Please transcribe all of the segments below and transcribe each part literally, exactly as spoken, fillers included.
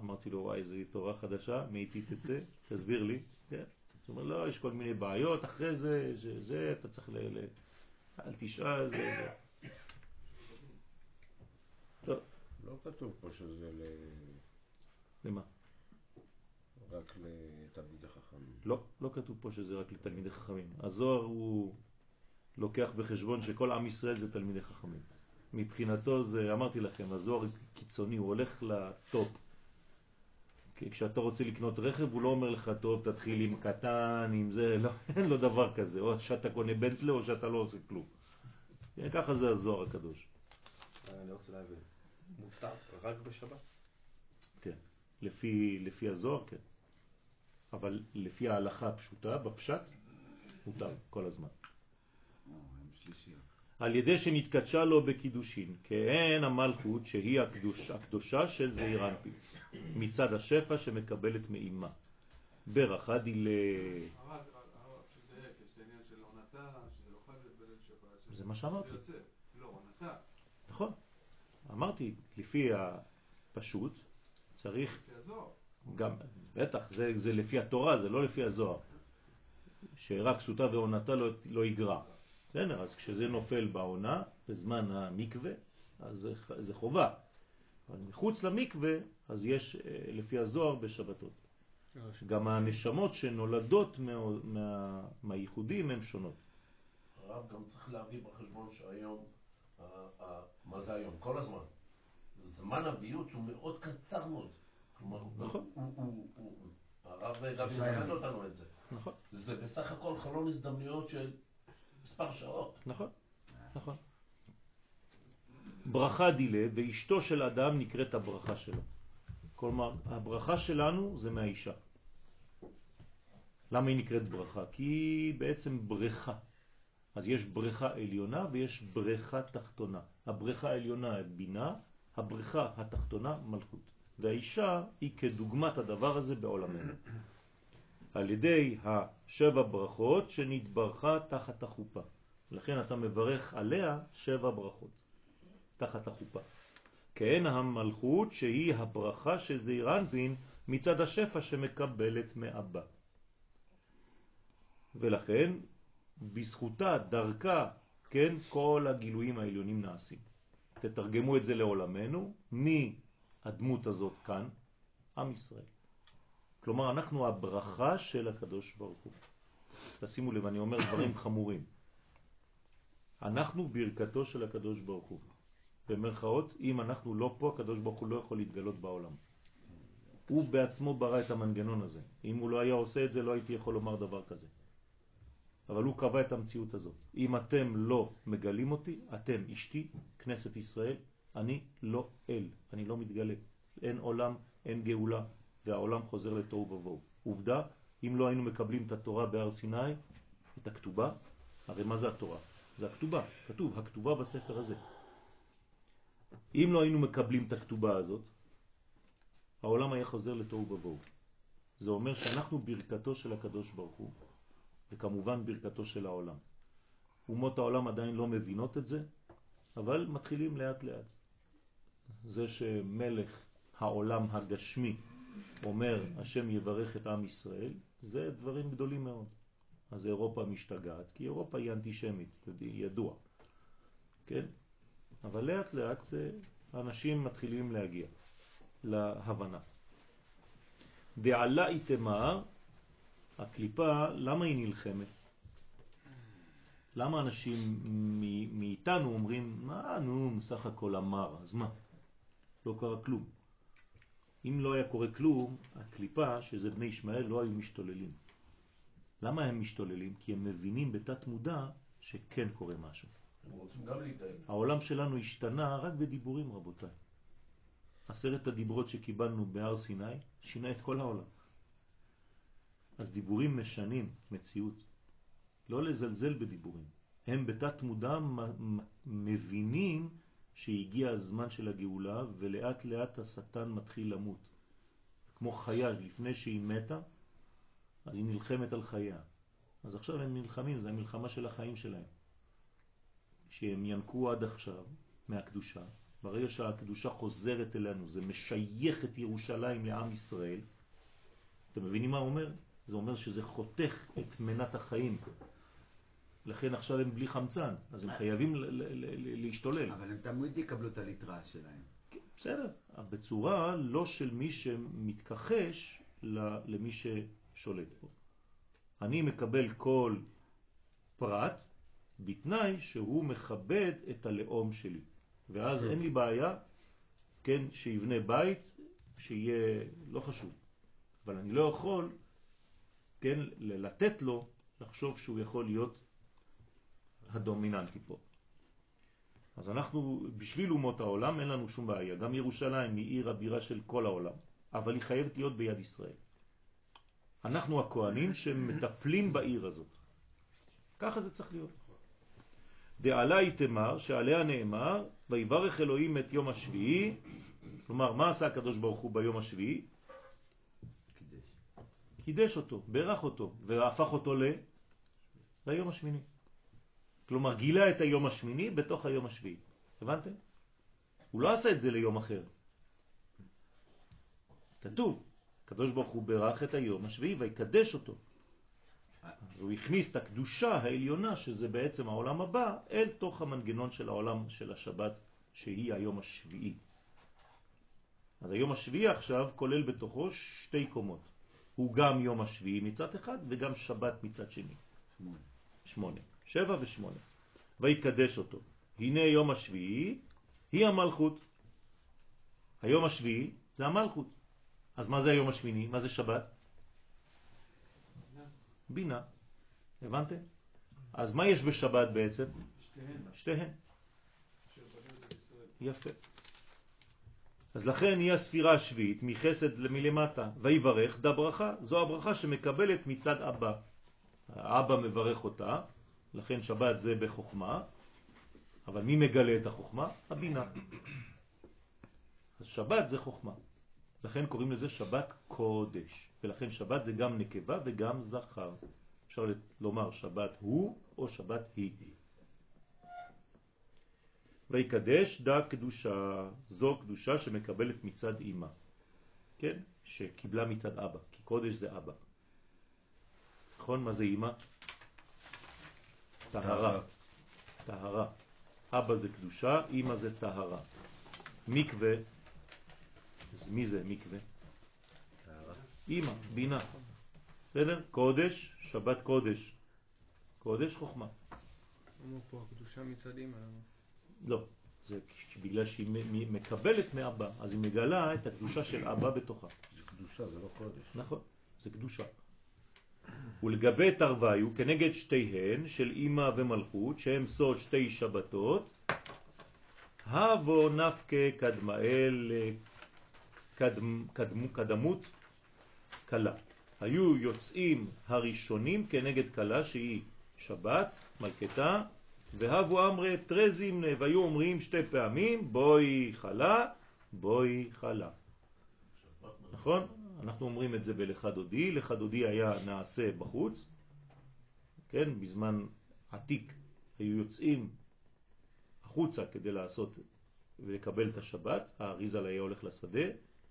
אמרתי לו, וואי, איזה תורה חדשה, מאיתי תצא, תסביר לי. כן. זאת אומרת, לא, יש כל מיני בעיות, אחרי זה, זה, זה אתה צריך ל... ל... אל תשאל, זה, זה. טוב. לא כתוב פה שזה ל... למה? רק לתלמידי חכמים. לא, לא כתוב פה שזה רק לתלמידי חכמים. הזוהר הוא לוקח בחשבון שכל עם ישראל זה תלמידי חכמים. מבחינתו זה, אמרתי לכם, הזוהר קיצוני, הוא הולך לטופ. כשאתה רוצה לקנות רכב, הוא לא אומר לך, טוב, תתחיל עם קטן, עם זה, לא, אין לו דבר כזה. או שאתה קונה בנטלה או שאתה לא עושה כלום. ככה זה הזוהר הקדוש. אני רוצה להבין, מותר רק בשבת? כן, לפי, לפי הזוהר, כן. אבל לפי ההלכה הפשוטה, בפשט, מותר כל הזמן. על ידי שנתקדשה לו בקידושין, כאין המלכות שהיא הקדוש, הקדושה של זעיר אנפין, מצד השפע שמקבלת מאימה. ברכה דילה... הרב, הרב, שדייק, יש את העניין של עונתה, שזה לא חייב לבדל שפע. זה מה שאמרתי. לא, עונתה. נכון. אמרתי, לפי הפשוט, צריך... לפי הזוהר. גם, בטח, זה, זה לפי התורה, זה לא לפי הזוהר. שרק סוטה ועונתה לא, לא יגרע. בסדר, אז כשזה נופל בעונה, בזמן המקווה, אז זה, זה חובה. אבל מחוץ למקווה, אז יש לפי הזוהר בשבתות. גם הנשמות שנולדות מה, מה, מהייחודים הן שונות. הרב גם צריך להביא בחשבון שהיום, מה זה היום? כל הזמן. זמן הביוץ הוא מאוד קצר מאוד. נכון. הרב גם מלמד אותנו את זה. נכון. זה בסך הכל חלון הזדמנויות של מספר שעות. נכון, נכון. ברכה דילה, ואשתו של אדם נקראת הברכה שלו. כלומר, הברכה שלנו זה מהאישה. למה היא נקראת ברכה? כי היא בעצם ברכה. אז יש ברכה עליונה ויש ברכה תחתונה. הברכה העליונה בינה, הברכה התחתונה מלכות. והאישה היא כדוגמת הדבר הזה בעולמנו. על ידי השבע ברכות שנתברכה תחת החופה. לכן אתה מברך עליה שבע ברכות תחת החופה. כן המלכות שהיא הברכה של זעיר אנפין מצד השפע שמקבלת מאבא. ולכן בזכותה, דרכה, כן, כל הגילויים העליונים נעשים. תתרגמו את זה לעולמנו, מי הדמות הזאת כאן? עם ישראל. כלומר, אנחנו הברכה של הקדוש ברוך הוא. תשימו לב, אני אומר דברים חמורים. אנחנו ברכתו של הקדוש ברוך הוא. במרכאות, אם אנחנו לא פה, הקדוש ברוך הוא לא יכול להתגלות בעולם. הוא בעצמו ברא את המנגנון הזה. אם הוא לא היה עושה את זה, לא הייתי יכול לומר דבר כזה. אבל הוא קבע את המציאות הזאת. אם אתם לא מגלים אותי, אתם אשתי, כנסת ישראל, אני לא אל, אני לא מתגלה. אין עולם, אין גאולה, והעולם חוזר לתוהו ובוהו. עובדה, אם לא היינו מקבלים את התורה בהר סיני, את הכתובה, הרי מה זה התורה? זה הכתובה, כתוב, הכתובה בספר הזה. אם לא היינו מקבלים את הכתובה הזאת, העולם היה חוזר לתוהו ובוהו. זה אומר שאנחנו ברכתו של הקדוש ברוך הוא, וכמובן ברכתו של העולם. אומות העולם עדיין לא מבינות את זה, אבל מתחילים לאט לאט. זה שמלך העולם הגשמי אומר השם יברך את עם ישראל, זה דברים גדולים מאוד. אז אירופה משתגעת, כי אירופה היא אנטישמית, ידוע. כן? אבל לאט לאט אנשים מתחילים להגיע להבנה. ועלה איתמר, הקליפה, למה היא נלחמת? למה אנשים מאיתנו אומרים, מה, נו, סך הכל אמר, אז מה? לא קרה כלום. אם לא היה קורה כלום, הקליפה, שזה בני ישמעאל, לא היו משתוללים. למה הם משתוללים? כי הם מבינים בתת מודע שכן קורה משהו. הם רוצים גם להתגאל. העולם שלנו השתנה רק בדיבורים, רבותיי. עשרת הדיברות שקיבלנו בהר סיני, שינה את כל העולם. אז דיבורים משנים מציאות. לא לזלזל בדיבורים. הם בתת מודע מבינים שהגיע הזמן של הגאולה, ולאט לאט השטן מתחיל למות. כמו חיה, לפני שהיא מתה, אז היא נלחמת על חייה. אז עכשיו הם נלחמים, זה המלחמה של החיים שלהם. שהם ינקו עד עכשיו מהקדושה, ברגע שהקדושה חוזרת אלינו, זה משייך את ירושלים לעם ישראל. אתם מבינים מה הוא אומר? זה אומר שזה חותך את מנת החיים. לכן עכשיו הם בלי חמצן, אז הם חייבים להשתולל. אבל הם תמיד יקבלו את הליטרה שלהם. בסדר, בצורה לא של מי שמתכחש למי ששולט פה. אני מקבל כל פרט בתנאי שהוא מכבד את הלאום שלי. ואז אין לי בעיה, כן, שיבנה בית, שיהיה לא חשוב. אבל אני לא יכול, כן, לתת לו לחשוב שהוא יכול להיות הדומיננטי פה. אז אנחנו, בשביל אומות העולם, אין לנו שום בעיה. גם ירושלים היא עיר הבירה של כל העולם, אבל היא חייבת להיות ביד ישראל. אנחנו הכהנים שמטפלים בעיר הזאת. ככה זה צריך להיות. דעלי תמר, שעליה נאמר, ויברך אלוהים את יום השביעי. כלומר, מה עשה הקדוש ברוך הוא ביום השביעי? קידש. קידש אותו, ברך אותו, והפך אותו ל... ליום השמיני. כלומר, גילה את היום השמיני בתוך היום השביעי. הבנתם? הוא לא עשה את זה ליום אחר. כתוב, הקדוש ברוך הוא ברך את היום השביעי ויקדש אותו. הוא הכניס את הקדושה העליונה, שזה בעצם העולם הבא, אל תוך המנגנון של העולם של השבת, שהיא היום השביעי. אז היום השביעי עכשיו כולל בתוכו שתי קומות. הוא גם יום השביעי מצד אחד וגם שבת מצד שני. שמונה. שמונה. שבע ושמונה. ויקדש אותו. הנה יום השביעי היא המלכות. היום השביעי זה המלכות. אז מה זה היום השמיני? מה זה שבת? בינה. הבנתם? אז מה יש בשבת בעצם? שתיהן. שתיהן. יפה. אז לכן היא הספירה השביעית מחסד למלמטה. ויברך דה ברכה. זו הברכה שמקבלת מצד אבא. האבא מברך אותה. לכן שבת זה בחוכמה. אבל מי מגלה את החוכמה? הבינה. אז שבת זה חוכמה. לכן קוראים לזה שבת קודש. ולכן שבת זה גם נקבה וגם זכר. אפשר לומר שבת הוא או שבת היא. ויקדש דה קדושה. זו קדושה שמקבלת מצד אמא. כן? שקיבלה מצד אבא. כי קודש זה אבא. נכון? מה זה אמא? טהרה. טהרה. אבא זה קדושה, אמא זה טהרה. מקווה. אז מי זה מקווה? טהרה. אמא, בינה. בסדר? קודש, שבת קודש. קודש חוכמה. אמרו פה הקדושה מצד אמא. לא, זה בגלל שהיא מקבלת מאבא, אז היא מגלה את הקדושה של אבא בתוכה. זה קדושה, זה לא קודש. נכון, זה קדושה. ולגבי תרוויו, כנגד שתיהן של אמא ומלכות, שהם סוד שתי שבתות, הבו נפקה קדמאל קדמ, קדמו, קדמות קלה. היו יוצאים הראשונים כנגד קלה שהיא שבת, מלכתה, והבו אמרי טרזים, והיו אומרים שתי פעמים, בואי חלה, בואי חלה. נכון? אנחנו אומרים את זה בלך דודי. לך דודי היה נעשה בחוץ. כן, בזמן עתיק היו יוצאים החוצה כדי לעשות ולקבל את השבת. האריזל היה הולך לשדה.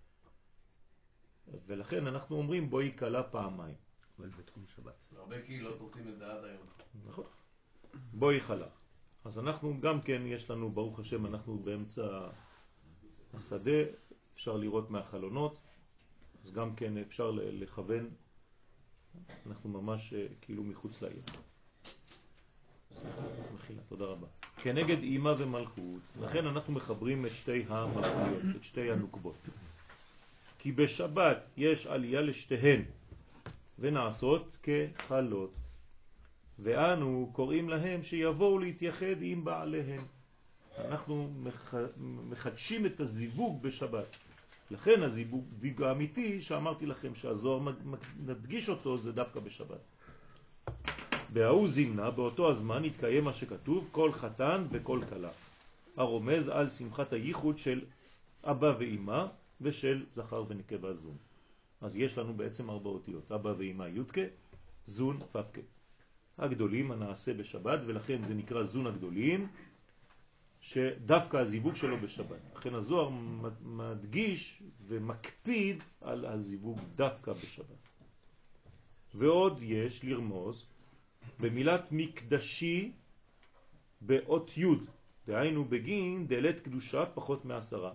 ולכן אנחנו אומרים בואי קלה פעמיים. אבל בתחום שבת. הרבה קהילות עושים את זה עד היום. נכון. בואי חלה. אז אנחנו גם כן, יש לנו, ברוך השם, אנחנו באמצע השדה, אפשר לראות מהחלונות, אז גם כן אפשר לכוון, אנחנו ממש כאילו מחוץ לעיר. סליחה, מחילה, תודה רבה. כנגד אמא ומלכות, לכן אנחנו מחברים את שתי המלכויות, את שתי הנוקבות. כי בשבת יש עלייה לשתיהן, ונעשות כחלות. ואנו קוראים להם שיבואו להתייחד עם בעליהם. אנחנו מחדשים את הזיווג בשבת. לכן הזיווג האמיתי שאמרתי לכם שהזוהר נדגיש אותו זה דווקא בשבת. בהוא זימנה, באותו הזמן התקיים מה שכתוב, כל חתן וכל כלה. הרומז על שמחת הייחוד של אבא ואמא ושל זכר ונקבה זון. אז יש לנו בעצם ארבע אותיות, אבא ואמא יודקה, זון פפקה. הגדולים הנעשה בשבת, ולכן זה נקרא זון הגדולים, שדווקא הזיווג שלו בשבת. לכן הזוהר מדגיש ומקפיד על הזיווג דווקא בשבת. ועוד יש לרמוז במילת מקדשי באות י', דהיינו בגין דלת קדושה פחות מעשרה.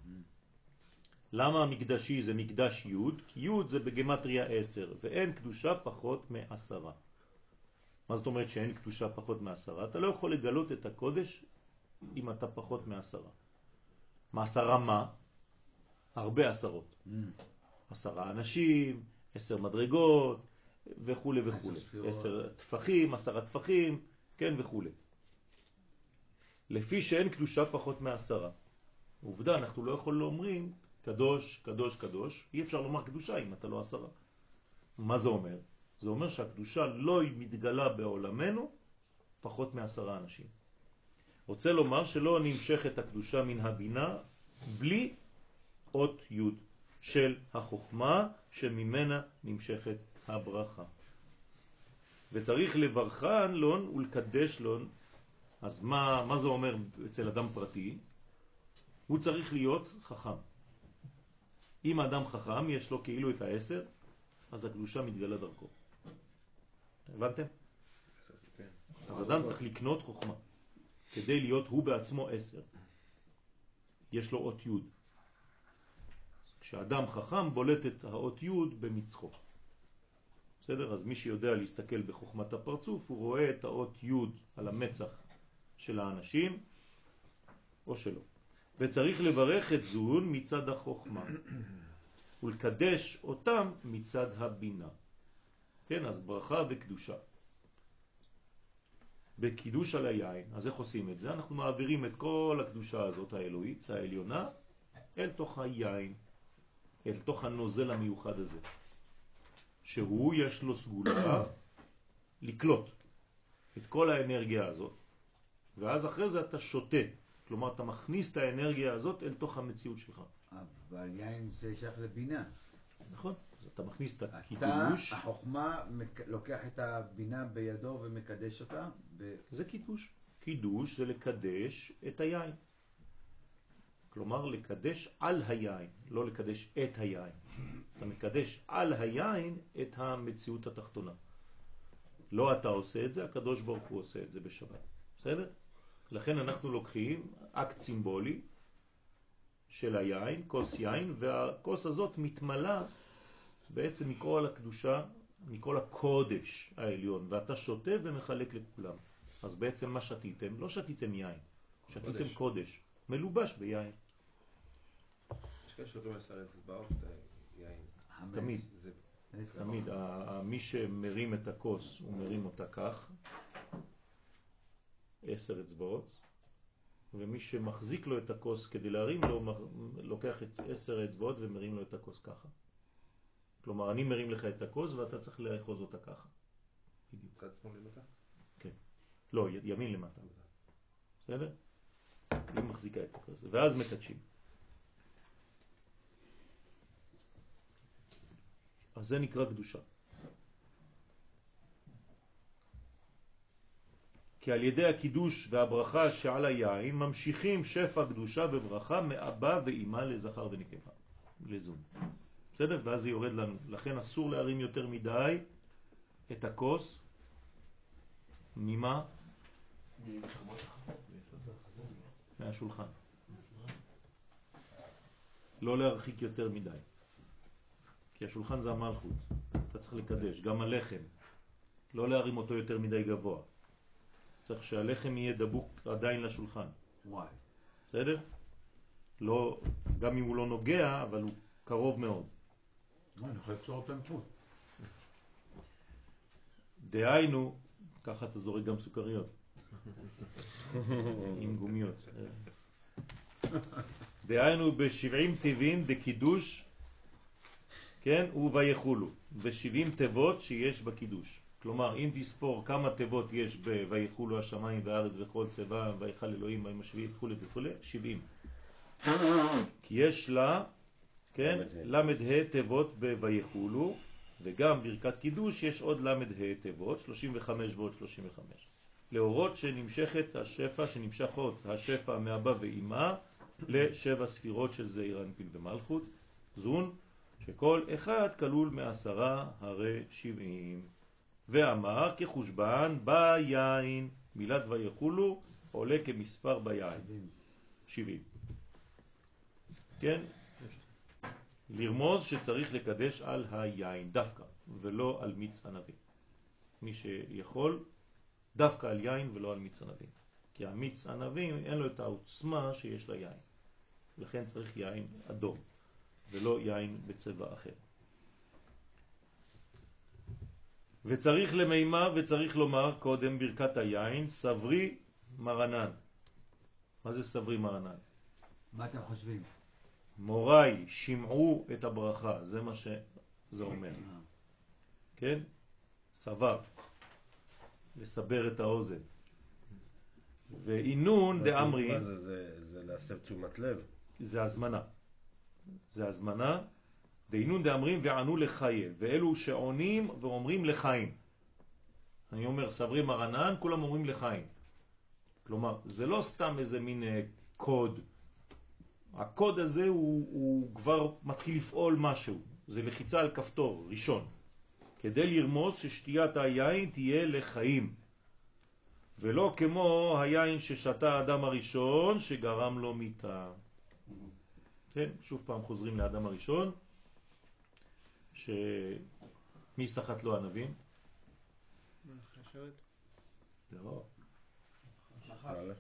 למה המקדשי זה מקדש י'? כי י' זה בגמטריה עשר, ואין קדושה פחות מעשרה. מה זאת אומרת שאין קדושה פחות מעשרה? אתה לא יכול לגלות את הקודש אם אתה פחות מעשרה. מעשרה מה? הרבה עשרות. Mm. עשרה אנשים, עשר מדרגות, וכו' וכו'. עשר תפחים, עשרה תפחים, כן וכו'. לפי שאין קדושה פחות מעשרה. עובדה, אנחנו לא יכולים לומרים קדוש, קדוש, קדוש. אי אפשר לומר קדושה אם אתה לא עשרה. מה זה אומר? זה אומר שהקדושה לא מתגלה בעולמנו פחות מעשרה אנשים. רוצה לומר שלא נמשך את הקדושה מן הבינה בלי אות י' של החוכמה שממנה נמשכת הברכה. וצריך לברכן לון ולקדש לון. אז מה, מה זה אומר אצל אדם פרטי? הוא צריך להיות חכם. אם האדם חכם יש לו כאילו את העשר, אז הקדושה מתגלה דרכו. הבנתם? אז אדם צריך לקנות חוכמה כדי להיות הוא בעצמו עשר. יש לו אות י'. כשאדם חכם בולט את האות י' במצחו. בסדר? אז מי שיודע להסתכל בחוכמת הפרצוף, הוא רואה את האות י' על המצח של האנשים או שלו. וצריך לברך את זון מצד החוכמה ולקדש אותם מצד הבינה. כן, אז ברכה וקדושה. בקידוש על היין, אז איך עושים את זה? אנחנו מעבירים את כל הקדושה הזאת האלוהית, העליונה, אל תוך היין, אל תוך הנוזל המיוחד הזה. שהוא יש לו סגולה לקלוט את כל האנרגיה הזאת. ואז אחרי זה אתה שותה. כלומר, אתה מכניס את האנרגיה הזאת אל תוך המציאות שלך. אבל יין זה שייך לבינה. נכון. אז אתה מכניס את הקידוש. אתה, החוכמה, לוקח את הבינה בידו ומקדש אותה. ב... זה קידוש. קידוש זה לקדש את היין. כלומר, לקדש על היין, לא לקדש את היין. אתה מקדש על היין את המציאות התחתונה. לא אתה עושה את זה, הקדוש ברוך הוא עושה את זה בשבת. בסדר? לכן אנחנו לוקחים אקט סימבולי של היין, כוס יין, והכוס הזאת מתמלאה בעצם מכל הקדושה, מכל הקודש העליון, ואתה שותה ומחלק לכולם. אז בעצם מה שתיתם? לא שתיתם יין, שתיתם קודש, מלובש ביין. יש כאלה שאומרים עשר אצבעות, יין. תמיד, תמיד. מי שמרים את הכוס, הוא מרים אותה כך, עשר אצבעות, ומי שמחזיק לו את הכוס כדי להרים לו, לוקח את עשר אצבעות ומרים לו את הכוס ככה. כלומר, אני מרים לך את הכוס ואתה צריך לאחוז אותה ככה. בדיוק. צד שמאל למטה? כן. לא, ימין למטה. בסדר? היא מחזיקה את הכוס, ואז מקדשים. אז זה נקרא קדושה. כי על ידי הקידוש והברכה שעל היין ממשיכים שפע קדושה וברכה מאבא ואימא לזכר ונקבה, לזון. בסדר? ואז זה יורד לנו. לכן אסור להרים יותר מדי את הכוס. ממה? מהשולחן. לא להרחיק יותר מדי. כי השולחן זה המלכות. אתה צריך לקדש. גם הלחם. לא להרים אותו יותר מדי גבוה. צריך שהלחם יהיה דבוק עדיין לשולחן. וואי. בסדר? לא, גם אם הוא לא נוגע, אבל הוא קרוב מאוד. אני יכול לקשור אותם פה. דהיינו, ככה אתה זורק גם סוכריות. עם גומיות. דהיינו בשבעים טבעים דקידוש, כן, וביחולו. בשבעים תיבות שיש בקידוש. כלומר, אם תספור כמה תיבות יש ב"ויחולו השמיים והארץ וכל צבא ויחל אלוהים ביום השביעי" וכו' וכו', שבעים. כי יש לה, כן, למד ה' תיבות ב"ויחולו", וגם ברכת קידוש יש עוד למד ה' תיבות, שלושים וחמש ועוד שלושים וחמש. להורות שנמשכת השפע, שנמשכות השפע מאבא ואמא לשבע ספירות של זעיר אנפיל ומלכות, זון, שכל אחד כלול מעשרה הרי שבעים. ואמר כחושבן ביין, מילת ויחולו עולה כמספר ביין, שבעים. כן? לרמוז שצריך לקדש על היין דווקא ולא על מיץ ענבים. מי שיכול דווקא על יין ולא על מיץ ענבים, כי המיץ ענבים אין לו את העוצמה שיש ליין, לכן צריך יין אדום ולא יין בצבע אחר. וצריך למימה וצריך לומר קודם ברכת היין סברי מרנן. מה זה סברי מרנן? מה אתם חושבים? מוריי שמעו את הברכה, זה מה שזה אומר. כן? סבר, לסבר את האוזן. ואינון דאמרי, מה זה? זה- זה להסב תשומת לב. זה הזמנה. זה הזמנה. דאינון דאמרים וענו לחיה, ואלו שעונים ואומרים לחיים. אני אומר סברי מרנן, כולם אומרים לחיים. כלומר, זה לא סתם איזה מין אה, קוד. הקוד הזה הוא, הוא כבר מתחיל לפעול משהו. זה לחיצה על כפתור ראשון. כדי לרמוז ששתיית היין תהיה לחיים. ולא כמו היין ששתה האדם הראשון שגרם לו מיתה. כן, שוב פעם חוזרים לאדם הראשון. שמי סחט לו ענבים? חשרת? לא. הלאה.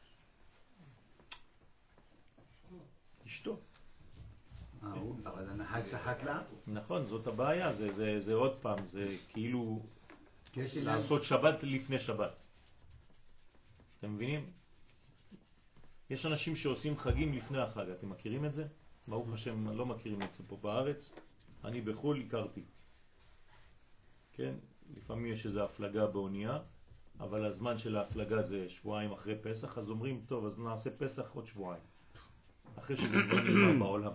אשתו. אה, הוא- אבל הנחש שחט לה? נכון, זאת הבעיה, זה, זה, זה עוד פעם, זה כאילו כי יש עניין- לעשות שבת לפני שבת. אתם מבינים? יש אנשים שעושים חגים לפני החג, אתם מכירים את זה? ברוך השם, לא מכירים את זה פה בארץ. אני בחול הכרתי. כן? לפעמים יש איזו הפלגה באונייה, אבל הזמן של ההפלגה זה שבועיים אחרי פסח, אז אומרים, טוב, אז נעשה פסח עוד שבועיים. אחרי שזה כבר נגמר בעולם.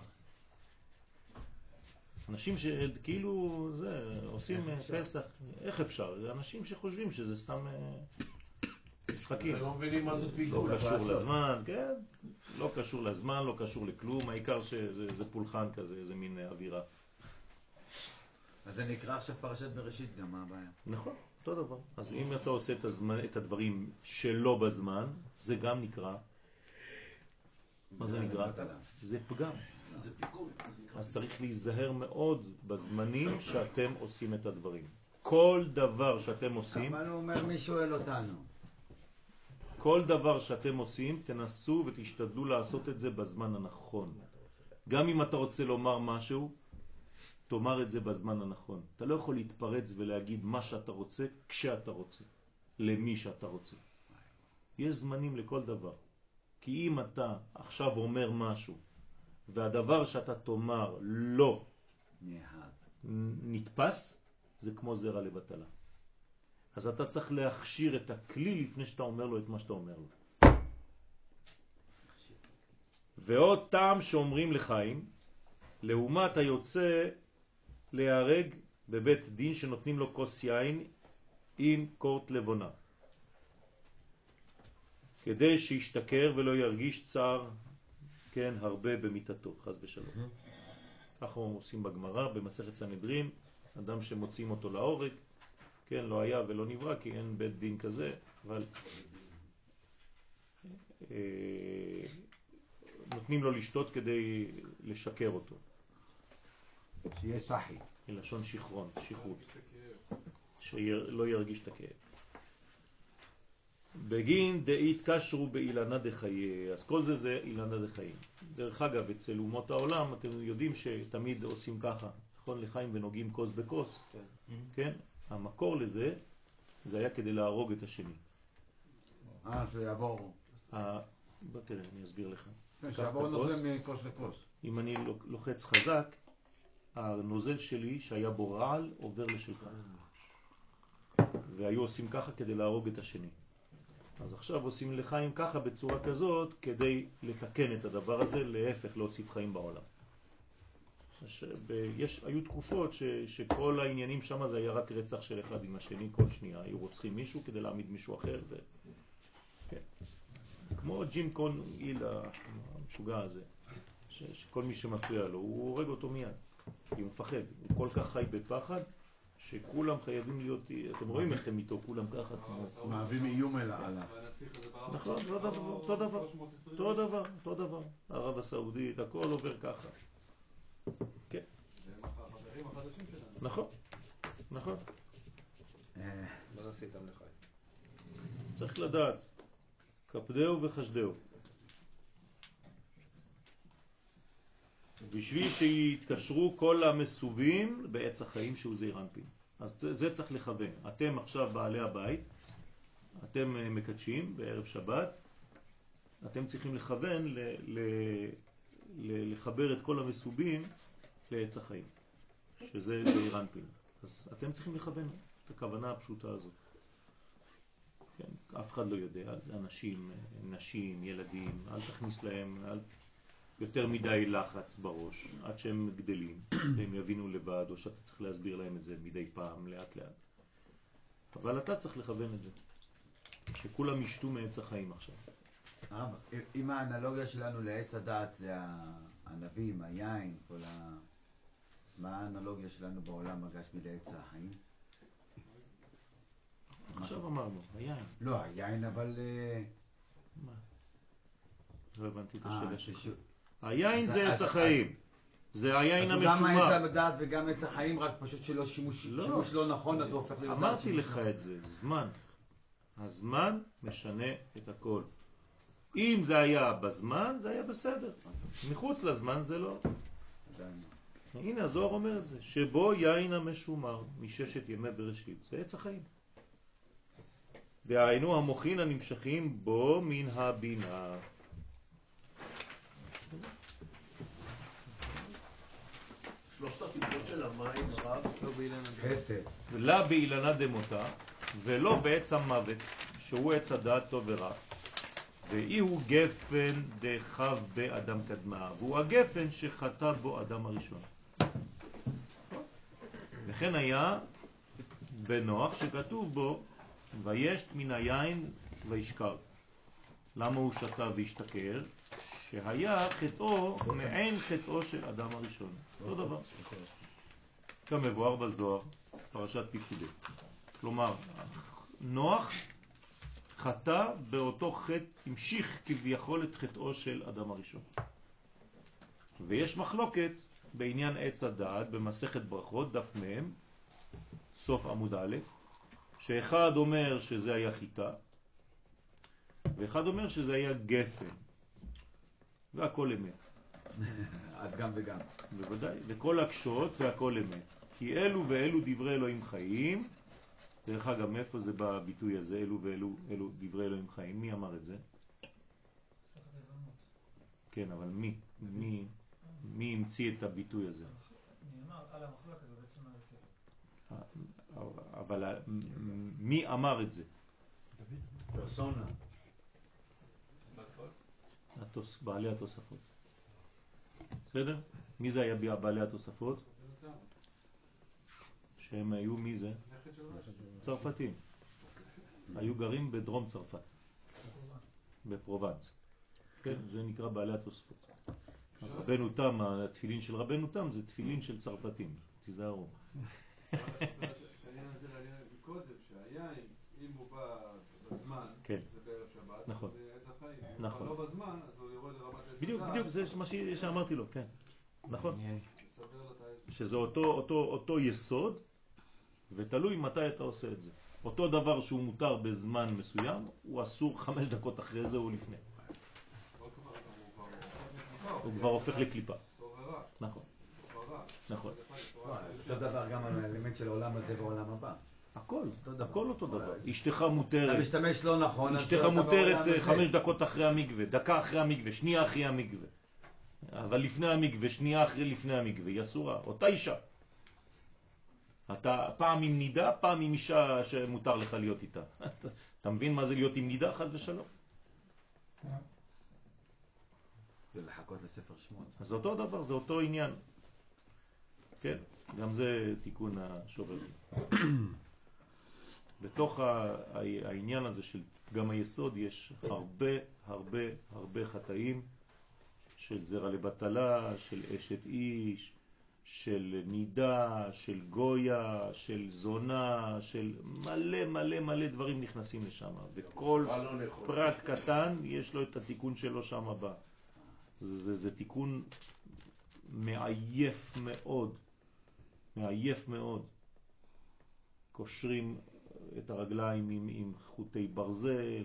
אנשים שכאילו זה, עושים פסח, איך אפשר? אנשים שחושבים שזה סתם אה, משחקים. הם לא מבינים מה זה לא פעילות. קשור לזמן, כן? לא קשור לזמן, לא קשור לכלום, העיקר שזה זה פולחן כזה, איזה מין אווירה. אז זה נקרא עכשיו פרשת בראשית גם, מה הבעיה? נכון, אותו דבר. אז אם אתה עושה את, הזמן, את הדברים שלא בזמן, זה גם נקרא. מה זה נקרא? זה פגם. זה תיקון. אז צריך להיזהר מאוד בזמנים שאתם עושים את הדברים. כל דבר שאתם עושים, אבל הוא אומר מי שואל אותנו. כל דבר שאתם עושים, תנסו ותשתדלו לעשות את זה בזמן הנכון. גם אם אתה רוצה לומר משהו, תאמר את זה בזמן הנכון. אתה לא יכול להתפרץ ולהגיד מה שאתה רוצה כשאתה רוצה, למי שאתה רוצה. יש זמנים לכל דבר. כי אם אתה עכשיו אומר משהו, והדבר שאתה תאמר לא נהג. נתפס, זה כמו זרע לבטלה. אז אתה צריך להכשיר את הכלי לפני שאתה אומר לו את מה שאתה אומר לו. ועוד טעם שאומרים לחיים, לעומת היוצא להיהרג בבית דין שנותנים לו כוס יין עם קורט לבונה, כדי שישתכר ולא ירגיש צער, כן, הרבה במיטתו, חס ושלום. ככה הם עושים בגמרא, במסכת סנהדרין, אדם שמוצאים אותו להורג, כן, לא היה ולא נברא, כי אין בית דין כזה, אבל אה, נותנים לו לשתות כדי לשקר אותו. שיהיה סחי. מלשון שכרון, שכרות, שלא ירגיש את הכאב. בגין דאית קשרו באילנה דחיי, אז כל זה זה אילנה דחיים. דרך אגב, אצל אומות העולם אתם יודעים שתמיד עושים ככה, נכון, לחיים ונוגעים כוס בכוס, כן. כן? המקור לזה, זה היה כדי להרוג את השני. אה, שיעבור. ה... בוא תראה, אני אסביר לך. כן, קח שיעבור את הכוס. נוזל מכוס לכוס. אם אני לוחץ חזק, הנוזל שלי שהיה בו רעל עובר לשלך. והיו עושים ככה כדי להרוג את השני. אז עכשיו עושים לחיים ככה בצורה כזאת כדי לתקן את הדבר הזה, להפך להוסיף חיים בעולם. ש... ב... יש... היו תקופות ש... שכל העניינים שם זה היה רק רצח של אחד עם השני כל שנייה. היו רוצחים מישהו כדי להעמיד מישהו אחר. ו... כן. כמו ג'ים קון איל המשוגע הזה, ש... שכל מי שמפריע לו, הוא הורג אותו מיד. כי הוא מפחד. הוא כל כך חי בפחד, שכולם חייבים להיות, אתם רואים איך הם איתו, כולם ככה כמו... מהווים איום עליו. נכון, אותו דבר, אותו דבר, אותו דבר, אותו דבר. ערב הסעודית, הכל עובר ככה. כן. הם החברים החדשים שלנו. נכון, נכון. מה נעשה איתם לחי? צריך לדעת, קפדהו וחשדהו. בשביל שיתקשרו כל המסובים בעץ החיים שהוא זעיר אנפין. אז זה, זה צריך לכוון. אתם עכשיו בעלי הבית, אתם מקדשים בערב שבת, אתם צריכים לכוון ל, ל, ל, לחבר את כל המסובים לעץ החיים, שזה זעיר אנפין. אז אתם צריכים לכוון את הכוונה הפשוטה הזאת. כן, אף אחד לא יודע, זה אנשים, נשים, ילדים, אל תכניס להם, אל... יותר מדי לחץ בראש, עד שהם גדלים, והם יבינו לבד, או שאתה צריך להסביר להם את זה מדי פעם, לאט לאט. אבל אתה צריך לכוון את זה, שכולם ישתו מעץ החיים עכשיו. הרב, אם האנלוגיה שלנו לעץ הדעת זה הענבים, היין, כל ה... מה האנלוגיה שלנו בעולם הגשמי לעץ החיים? עכשיו אמרנו, היין. לא, היין אבל... מה? לא הבנתי את אה, השאלה שלך. ששו- היין אז- זה אז- עץ החיים. זה היין אז הוא גם המשומר. העץ הדעת וגם עץ החיים, רק פשוט שלא שימוש לא. שימוש לא נכון, אז הוא הופך להיות... דעת אמרתי שימוש לך נכון. את זה, זמן. הזמן משנה את הכל. אם זה היה בזמן, זה היה בסדר. מחוץ לזמן זה לא. עדיין לא. הנה, הזוהר אומר את זה, שבו יין המשומר מששת ימי בראשית. זה עץ החיים. דהיינו המוחין הנמשכים בו מן הבינה. שלושת הטיפות של המים, רב, לא באילן חסד. ולה באילנה דמותה, ולא בעץ המוות, שהוא עץ הדעת טוב ורע, ואי הוא גפן דחב באדם קדמה, והוא הגפן שחטא בו אדם הראשון. וכן היה בנוח שכתוב בו, וישת מן היין וישכר. למה הוא שתה והשתכר? שהיה חטאו מעין חטאו של אדם הראשון. אותו דבר. כמבואר בזוהר, פרשת פיקודי. כלומר, נוח חטא באותו חטא, המשיך כביכול את חטאו של אדם הראשון. ויש מחלוקת בעניין עץ הדעת במסכת ברכות, דף מהם, סוף עמוד א', שאחד אומר שזה היה חיטה, ואחד אומר שזה היה גפן, והכל אמת. אז גם וגם. בוודאי, וכל הקשות והכל אמת. כי אלו ואלו דברי אלוהים חיים. דרך אגב, מאיפה זה בא הביטוי הזה, אלו ואלו אלו דברי אלוהים חיים? מי אמר את זה? כן, אבל מי? מי, מי המציא את הביטוי הזה? נאמר על המחלוקת בעצם ההרכב. אבל מי אמר את זה? פרסונה. התוס, בעלי התוספות. בסדר? מי זה היה בעלי התוספות? שהם היו מי זה? צרפתים. היו גרים בדרום צרפת. בפרובנס. כן, זה נקרא בעלי התוספות. אז רבנו תם, התפילין של רבנו תם זה תפילין של צרפתים. תיזהרו. העניין הזה לעניין מקודם, שהיין, אם הוא בא בזמן, כן. זה בערב שבת, נכון. זה עץ החיים. נכון. אם הוא בא לא בזמן, אז הוא יורד לרמת עץ בדיוק, הדעת. בדיוק, זה מה ש- שאמרתי לו, כן. נכון. לסדר לו את העץ. שזה אותו, אותו, אותו יסוד, ותלוי מתי אתה עושה את זה. אותו דבר שהוא מותר בזמן מסוים, הוא אסור חמש דקות אחרי זה או לפני. עוד כלומר, הוא כבר הופך הוא כבר הופך לקליפה. טוב ורע, נכון, טוב ורע. נכון. אותו דבר גם על האלמנט של העולם הזה והעולם הבא. הכל, דבר. הכל אותו דבר. אולי. אשתך אתה מותרת, משתמש לא נכון, אז אשתך אתה בעולם מותרת הזה. חמש דקות אחרי המקווה, דקה אחרי המקווה, שנייה אחרי המקווה. אבל לפני המקווה, שנייה אחרי לפני המקווה, היא אסורה, אותה אישה. אתה פעם עם נידה, פעם עם אישה שמותר לך להיות איתה. אתה מבין מה זה להיות עם נידה? חס ושלום. ולחכות לספר שמות. אז זה אותו דבר, זה אותו עניין. כן, גם זה תיקון השובבים. בתוך העניין הזה של פגם היסוד יש הרבה הרבה הרבה חטאים של זרע לבטלה, של אשת איש, של נידה, של גויה, של זונה, של מלא מלא מלא דברים נכנסים לשם, וכל פרט קטן יש לו את התיקון שלו שם הבא. זה, זה, זה תיקון מעייף מאוד, מעייף מאוד. קושרים את הרגליים עם, עם חוטי ברזל,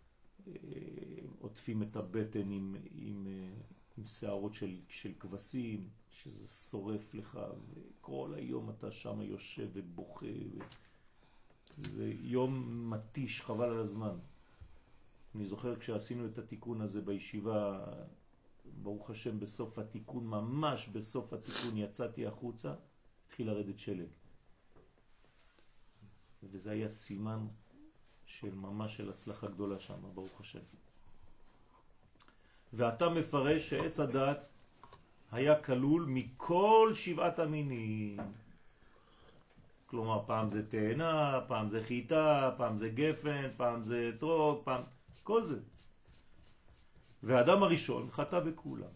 עוטפים את הבטן עם, עם, עם שערות של, של כבשים, שזה שורף לך, וכל היום אתה שם יושב ובוכה. ו... זה יום מתיש, חבל על הזמן. אני זוכר כשעשינו את התיקון הזה בישיבה, ברוך השם בסוף התיקון, ממש בסוף התיקון יצאתי החוצה, התחיל לרדת שלג. וזה היה סימן של ממש של הצלחה גדולה שם, ברוך השם. ואתה מפרש שעץ הדת היה כלול מכל שבעת המינים. כלומר, פעם זה תאנה, פעם זה חיטה, פעם זה גפן, פעם זה אתרוג, פעם... כל זה. והאדם הראשון חטא בכולם.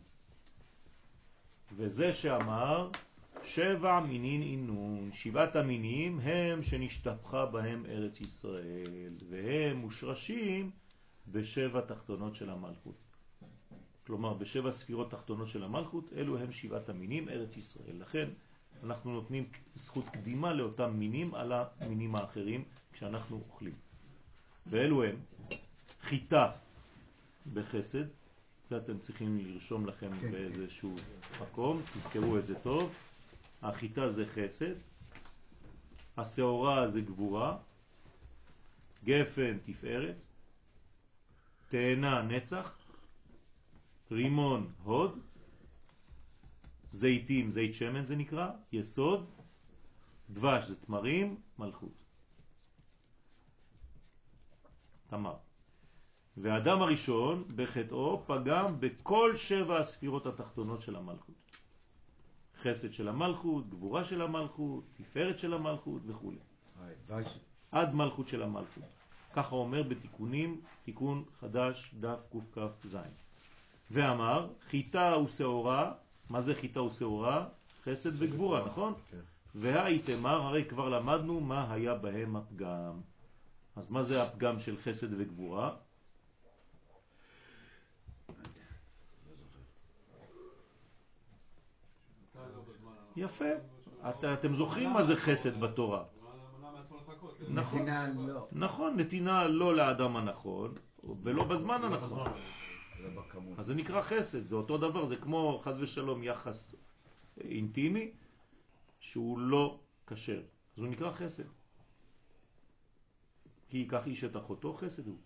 וזה שאמר, שבע מינין אינון, שבעת המינים הם שנשתפכה בהם ארץ ישראל, והם מושרשים בשבע תחתונות של המלכות. כלומר, בשבע ספירות תחתונות של המלכות, אלו הם שבעת המינים, ארץ ישראל. לכן, אנחנו נותנים זכות קדימה לאותם מינים על המינים האחרים כשאנחנו אוכלים. ואלו הם חיטה בחסד, זה אתם צריכים לרשום לכם כן. באיזשהו מקום, תזכרו את זה טוב. החיטה זה חסד, השעורה זה גבורה, גפן תפארת, תאנה נצח, רימון הוד, זיתים, זית שמן זה נקרא, יסוד, דבש זה תמרים, מלכות. תמר. והאדם הראשון בחטאו פגם בכל שבע הספירות התחתונות של המלכות. חסד של המלכות, גבורה של המלכות, תפארת של המלכות וכו'. עד מלכות של המלכות. ככה אומר בתיקונים, תיקון חדש דף קוף זין. ואמר, חיטה ושעורה, מה זה חיטה ושעורה? חסד וגבורה, נכון? והאיתמר, הרי כבר למדנו מה היה בהם הפגם. אז מה זה הפגם של חסד וגבורה? יפה. אתם זוכרים מה זה חסד בתורה? נכון, נכון, נתינה לא לאדם הנכון ולא בזמן הנכון. אז זה נקרא חסד, זה אותו דבר, זה כמו חס ושלום יחס אינטימי שהוא לא כשר, אז הוא נקרא חסד. כי ייקח איש את אחותו, חסד הוא.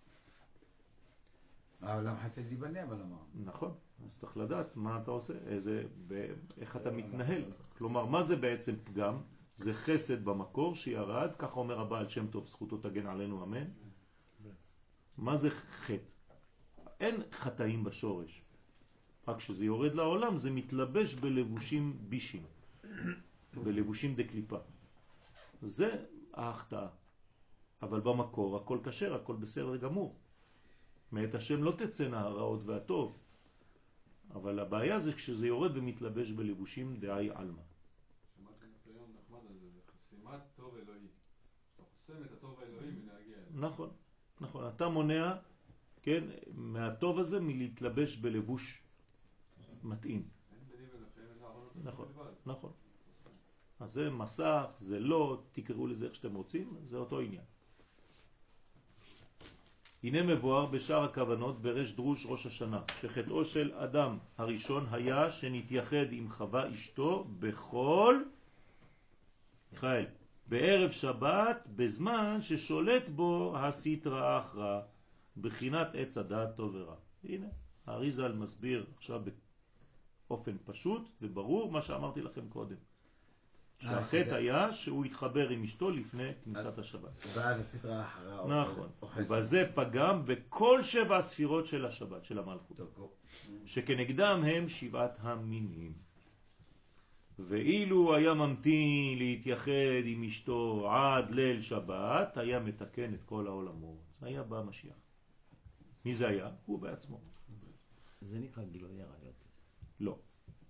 העולם חסד ייבנה, אבל אמר. נכון, אז צריך לדעת מה אתה עושה, איזה, איך אתה מתנהל. כלומר, מה זה בעצם פגם? זה חסד במקור שירד, ככה אומר הבעל שם טוב, זכותו תגן עלינו, אמן. מה זה חטא? אין חטאים בשורש. רק כשזה יורד לעולם זה מתלבש בלבושים בישים, בלבושים דקליפה. זה ההחטאה. אבל במקור הכל כשר, הכל בסדר גמור. מאת השם לא תצאנה הרעות והטוב. אבל הבעיה זה כשזה יורד ומתלבש בלבושים דאי אלמה. שמעתי את היום נחמד הזה, זה חסימת טוב אלוהי. אתה חוסם את הטוב האלוהי מלהגיע. נכון, נכון. אתה מונע, כן, מהטוב הזה מלהתלבש בלבוש מתאים. אין ביני ולכם, אין הערונות. נכון, נכון. אז זה מסך, זה לא, תקראו לזה איך שאתם רוצים, זה אותו עניין. הנה מבואר בשאר הכוונות ברש דרוש ראש השנה, שחטאו של אדם הראשון היה שנתייחד עם חווה אשתו בכל, מיכאל, בערב שבת, בזמן ששולט בו הסתרא אחרא, בחינת עץ הדעת טוב ורע. הנה, האריז"ל מסביר עכשיו באופן פשוט וברור מה שאמרתי לכם קודם. שהחטא היה שהוא התחבר עם אשתו לפני כניסת השבת. ואז הסתרא אחרא. נכון. ובזה פגם בכל שבע הספירות של השבת, של המלכות. שכנגדם הם שבעת המינים. ואילו היה ממתין להתייחד עם אשתו עד ליל שבת, היה מתקן את כל העולמות. היה בא משיח. מי זה היה? הוא בעצמו. זה נקרא גילוי עריות. לא.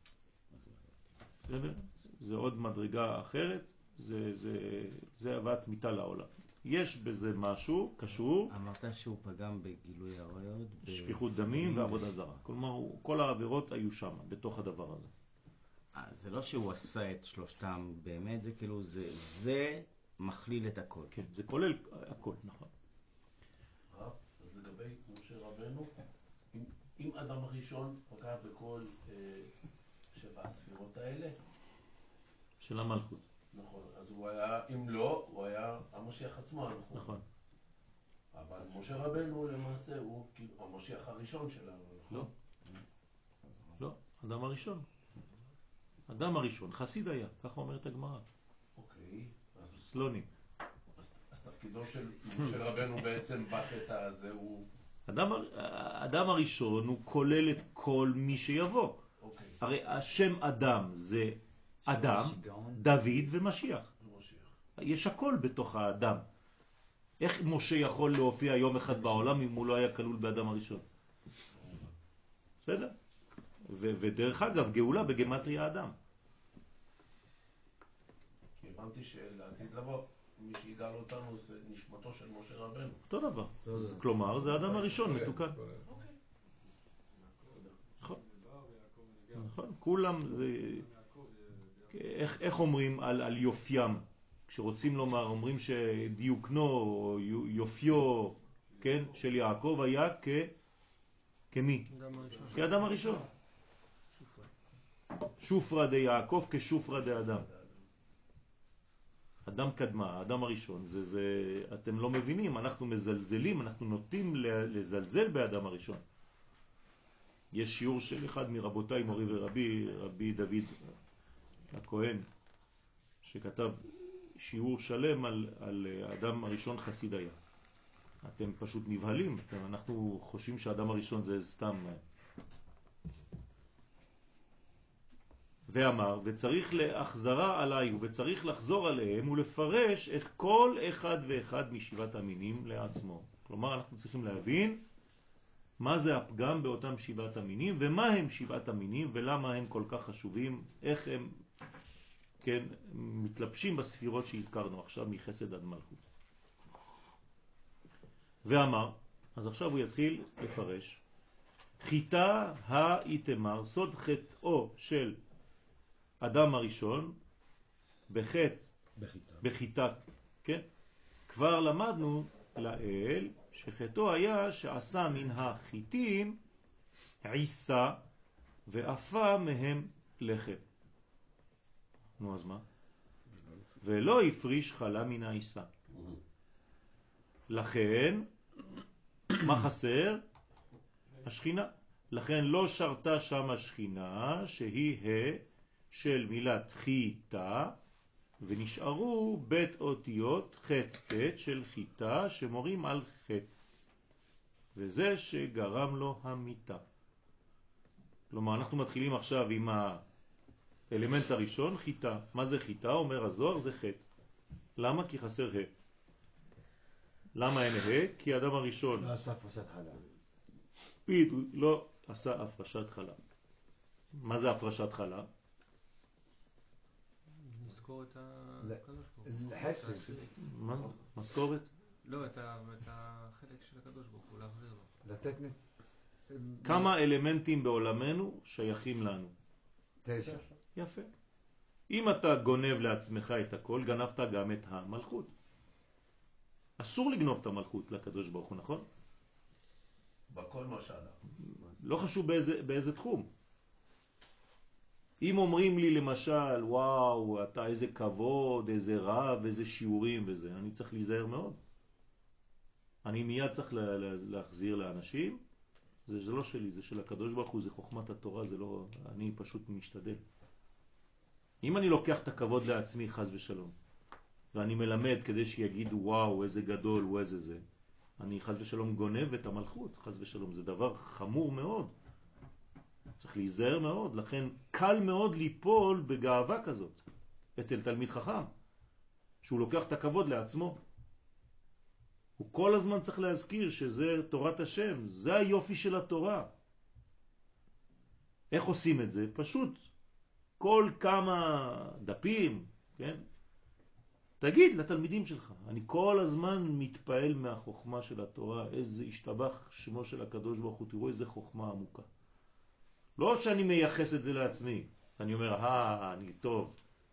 זה, זה עוד מדרגה אחרת, זה, זה, זה הבאת מיטה לעולם. יש בזה משהו קשור. אמרת שהוא פגם בגילוי עריות. שפיכות דמים ועבודה זרה. כלומר, כל העבירות היו שם, בתוך הדבר הזה. זה לא שהוא עשה את שלושתם, באמת זה כאילו, זה, זה מכליל את הכל. כן, זה כולל הכל, נכון. אז לגבי משה רבנו, אם, אם אדם הראשון פגע בכל אה, שבע הספירות האלה, של המלכות. נכון, אז הוא היה, אם לא, הוא היה המשיח עצמו, נכון. נכון. אבל משה רבנו למעשה הוא כאילו המשיח הראשון שלנו, נכון? לא. לא, אדם הראשון. אדם הראשון, חסיד היה, ככה אומרת הגמרא. אוקיי, אז, סלוני. אז, אז תפקידו של משה רבנו בעצם בקטע הזה הוא... אדם, האדם הראשון הוא כולל את כל מי שיבוא. אוקיי, הרי השם אדם זה אדם, דוד ומשיח. זה משיח. יש הכל בתוך האדם. איך משה יכול להופיע יום אחד בעולם אם הוא לא היה כלול באדם הראשון? בסדר? ו- ודרך אגב, גאולה בגמטריה האדם. כי הבנתי שלעתיד לבוא, מי שיגאל אותנו זה נשמתו של משה רבנו. אותו דבר. כלומר, זה האדם הראשון מתוקן. נכון. נכון. כולם, זה- איך, איך אומרים על, על יופיים? כשרוצים לומר, אומרים שדיוקנו, או יופיו, כן, של יעקב היה כ... כמי? כאדם הראשון. שופרה די יעקב כשופרה די אדם. אדם קדמה, האדם הראשון, זה, זה, אתם לא מבינים, אנחנו מזלזלים, אנחנו נוטים לזלזל באדם הראשון. יש שיעור של אחד מרבותיי, מורי ורבי, רבי דוד הכהן, שכתב שיעור שלם על, על האדם הראשון חסיד היה. אתם פשוט נבהלים, אתם, אנחנו חושבים שהאדם הראשון זה סתם. ואמר, וצריך להחזרה עליי, וצריך לחזור עליהם ולפרש את כל אחד ואחד משבעת המינים לעצמו. כלומר, אנחנו צריכים להבין מה זה הפגם באותם שבעת המינים, ומה הם שבעת המינים, ולמה הם כל כך חשובים, איך הם, כן, מתלבשים בספירות שהזכרנו עכשיו מחסד עד מלכות. ואמר, אז עכשיו הוא יתחיל לפרש, חיטה האיתמר, סוד חטאו של אדם הראשון, בחטא, בחיטה. בחיטה, כן? כבר למדנו לאל שחטאו היה שעשה מן החיטים עיסה ואפה מהם לחם. נו אז מה? ולא הפריש חלה מן העיסה. לכן, מה חסר? השכינה. לכן לא שרתה שם השכינה שהיא ה של מילת חיטה, ונשארו בית אותיות חטא ט' של חיטה שמורים על חטא, וזה שגרם לו המיטה. כלומר, אנחנו מתחילים עכשיו עם האלמנט הראשון, חיטה. מה זה חיטה? אומר הזוהר, זה חטא. למה? כי חסר ה. למה אין ה? כי האדם הראשון לא עשה הפרשת חלב. בדיוק, לא עשה הפרשת חלב. מה זה הפרשת חלב? משכורת ל- הקדוש ברוך הוא. חסד. מה? משכורת? לא, את ה- את החלק של הקדוש ברוך הוא, להחזיר לו. לתת נ- כמה אלמנטים בעולמנו שייכים לנו? תשע. יפה. אם אתה גונב לעצמך את הכל, גנבת גם את המלכות. אסור לגנוב את המלכות לקדוש ברוך הוא, נכון? בכל משלה. לא חשוב באיזה, באיזה תחום. אם אומרים לי למשל, וואו, אתה איזה כבוד, איזה רב, איזה שיעורים וזה, אני צריך להיזהר מאוד. אני מיד צריך לה, לה, להחזיר לאנשים, זה, זה לא שלי, זה של הקדוש ברוך הוא, זה חוכמת התורה, זה לא, אני פשוט משתדל. אם אני לוקח את הכבוד לעצמי חס ושלום, ואני מלמד כדי שיגידו וואו, איזה גדול, הוא איזה זה, אני חס ושלום גונב את המלכות, חס ושלום, זה דבר חמור מאוד. צריך להיזהר מאוד, לכן קל מאוד ליפול בגאווה כזאת אצל תלמיד חכם, שהוא לוקח את הכבוד לעצמו. הוא כל הזמן צריך להזכיר שזה תורת השם, זה היופי של התורה. איך עושים את זה? פשוט כל כמה דפים, כן? תגיד לתלמידים שלך, אני כל הזמן מתפעל מהחוכמה של התורה, איזה השתבח שמו של הקדוש ברוך הוא, תראו איזה חוכמה עמוקה. לא שאני מייחס את זה לעצמי, אני אומר, אה, אני טוב.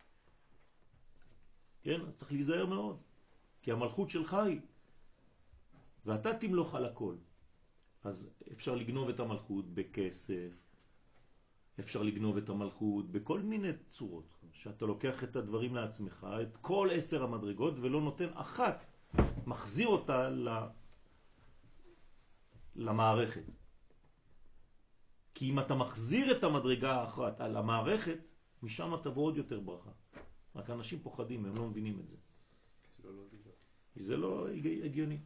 כן, אז צריך להיזהר מאוד, כי המלכות שלך היא, ואתה תמלוך על הכל. אז אפשר לגנוב את המלכות בכסף, אפשר לגנוב את המלכות בכל מיני צורות, שאתה לוקח את הדברים לעצמך, את כל עשר המדרגות, ולא נותן אחת, מחזיר אותה למערכת. כי אם אתה מחזיר את המדרגה האחת על המערכת, משם תבוא עוד יותר ברכה. רק אנשים פוחדים, הם לא מבינים את זה. זה לא הגיוני.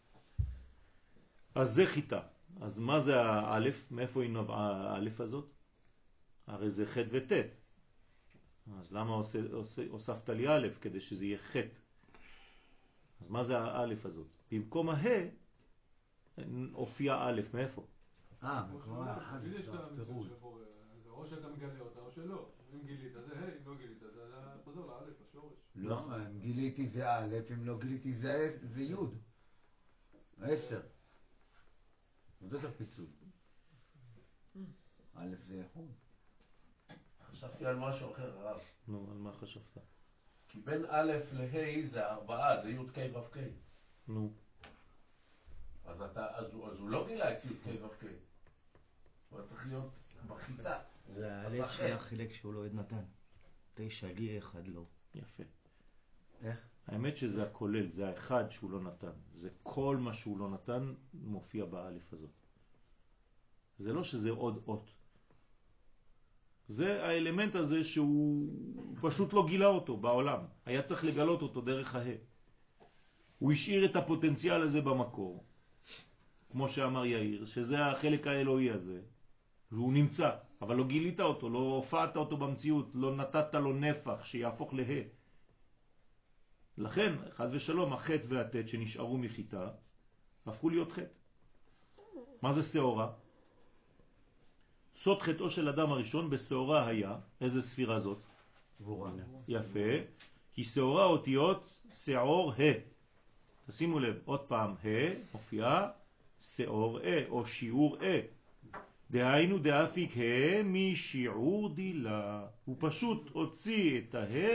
אז זה חיטה. אז מה זה האלף? מאיפה היא נובעה האלף הזאת? הרי זה ח' ות'. אז למה עושה, עושה, הוספת לי א' כדי שזה יהיה ח'? אז מה זה האלף הזאת? במקום ה' הופיע א', מאיפה? אה, במקום האחד, תגיד שאתה פירוש. מסוג שבורא, או שאתה מגלה אותה או שלא. אם גילית זה ה', אם לא גילית זה חוזר לאלף, השורש. לא, אם גיליתי זה א', אם לא גיליתי זה זה י'. עשר. זאת הפיצול. א' זה יחוד. חשבתי על משהו אחר, הרב. נו, על מה חשבת? כי בין א' לה' זה ארבעה, זה י' ק' ו' ק'. נו. אז אתה, אז הוא, אז הוא לא גילה את י' ק' ו' ק'. הוא צריך להיות בחיטה. זה האלף שהיה חילק שהוא לא עד נתן. תשע לי, אחד לא. יפה. איך? האמת שזה הכולל, זה האחד שהוא לא נתן. זה כל מה שהוא לא נתן מופיע באלף הזאת. זה לא שזה עוד אות. זה האלמנט הזה שהוא פשוט לא גילה אותו בעולם. היה צריך לגלות אותו דרך הה. הוא השאיר את הפוטנציאל הזה במקור. כמו שאמר יאיר, שזה החלק האלוהי הזה. שהוא נמצא, אבל לא גילית אותו, לא הופעת אותו במציאות, לא נתת לו נפח שיהפוך לה. לכן, חס ושלום, החטא והטט שנשארו מחיטה, הפכו להיות חטא. מה זה שעורה? סוד חטאו של אדם הראשון בשעורה היה, איזה ספירה זאת? גבורה. יפה, כי שעורה אותיות שעור ה. תשימו לב, עוד פעם ה, מופיעה שעור ה, או שיעור ה. דהיינו דאפיק ה משיעור דילה. הוא פשוט הוציא את ה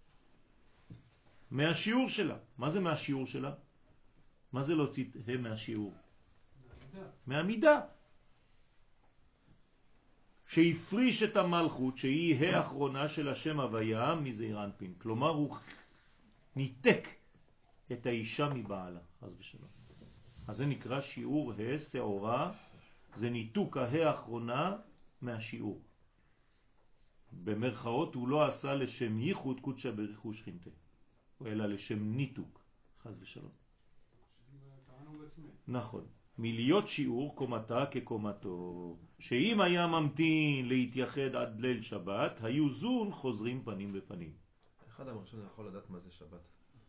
מהשיעור שלה. מה זה מהשיעור שלה? מה זה להוציא ה מהשיעור? מהמידה. מהמידה. שהפריש את המלכות שהיא האחרונה של השם הוויה מזעיר אנפין. כלומר הוא ניתק את האישה מבעלה, חס ושלום. אז זה נקרא שיעור ה, שעורה, זה ניתוק הה האחרונה מהשיעור. במרכאות הוא לא עשה לשם ייחוד קודשא בריחו שכינתה, אלא לשם ניתוק, חס ושלום. טענו בעצמי. נכון. מלהיות שיעור קומתה כקומתו, שאם היה ממתין להתייחד עד ליל שבת, היו זון חוזרים פנים בפנים. איך אדם ראשון יכול לדעת מה זה שבת?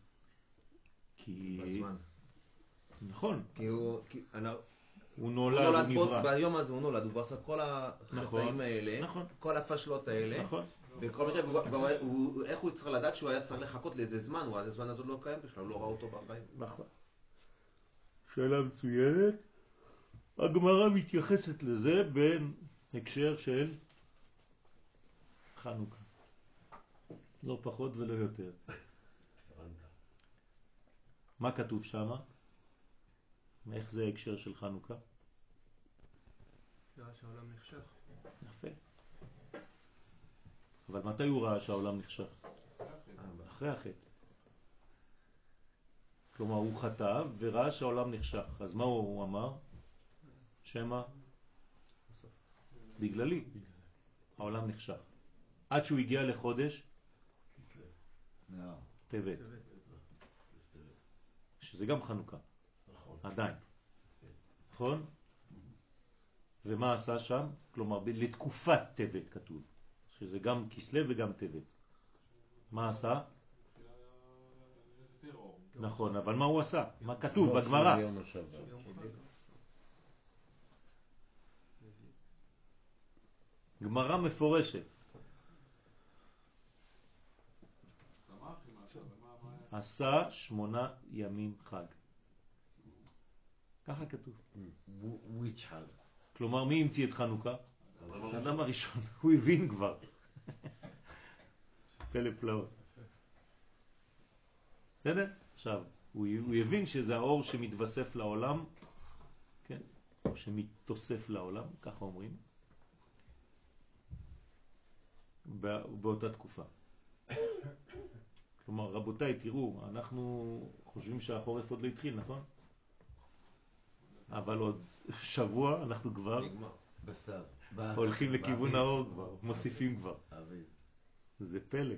כי... בזמן. נכון. כי הוא... כי אני- הוא הוא נולד, הוא נולד, בו- נברא. ביום הזה הוא נולד, הוא כבר עשה את כל נכון, החטאים האלה, נכון. כל הפשלות האלה, נכון. בכל מקרה, והוא- והוא- הוא- איך הוא צריך לדעת שהוא היה צריך לחכות לאיזה זמן, הוא עד הזמן הזה לא קיים בכלל, הוא לא ראה אותו בחיים. נכון. שאלה מצוינת. הגמרא מתייחסת לזה בין הקשר של חנוכה. לא פחות ולא יותר. מה כתוב שם? איך זה הקשר של חנוכה? ראה שהעולם נחשך. יפה. אבל מתי הוא ראה שהעולם נחשך? אחרי החטא. כלומר הוא חטא וראה שהעולם נחשך. אז מה הוא אמר? שמה? בגללי. העולם נחשך. עד שהוא הגיע לחודש לא. טבת. שזה גם חנוכה. נכון. עדיין. נכון? ומה עשה שם? כלומר, ב- לתקופת טבת כתוב, שזה גם כסלו וגם טבת. מה עשה? נכון, אבל מה הוא עשה? מה כתוב בגמרא? יום השבת. גמרא מפורשת. עשה שמונה ימים חג. ככה כתוב. וויץ' חג. כלומר, מי המציא את חנוכה? האדם הראשון. הוא הבין כבר. פלא פלאות. בסדר? עכשיו, הוא, הוא הבין שזה האור שמתווסף לעולם, כן? או שמתוסף לעולם, ככה אומרים, באותה תקופה. כלומר, רבותיי, תראו, אנחנו חושבים שהחורף עוד לא התחיל, נכון? אבל עוד שבוע אנחנו כבר נגמר. בשר. הולכים לכיוון האור כבר, מוסיפים כבר. אביב. זה פלא.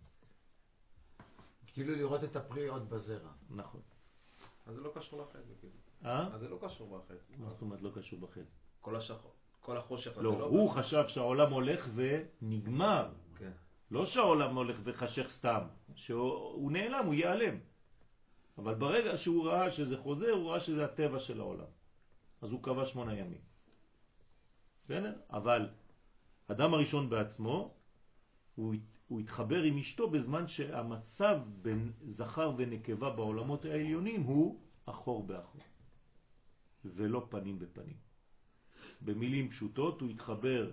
כאילו לראות את הפרי עוד בזרע. נכון. אז זה לא קשור לחטא, כאילו. אה? אז זה לא קשור בחטא. מה זאת אומרת לא קשור בחטא? כל השחור, כל החושך הזה לא, הוא חשב שהעולם הולך ונגמר. כן. לא שהעולם הולך וחשך סתם, שהוא נעלם, הוא ייעלם. אבל ברגע שהוא ראה שזה חוזר, הוא ראה שזה הטבע של העולם. אז הוא קבע שמונה ימים. בסדר? אבל אדם הראשון בעצמו, הוא, הוא התחבר עם אשתו בזמן שהמצב בין זכר ונקבה בעולמות העליונים הוא אחור באחור. ולא פנים בפנים. במילים פשוטות הוא התחבר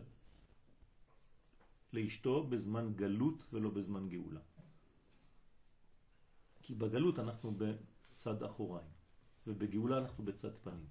לאשתו בזמן גלות ולא בזמן גאולה. כי בגלות אנחנו בצד אחוריים, ובגאולה אנחנו בצד פנים.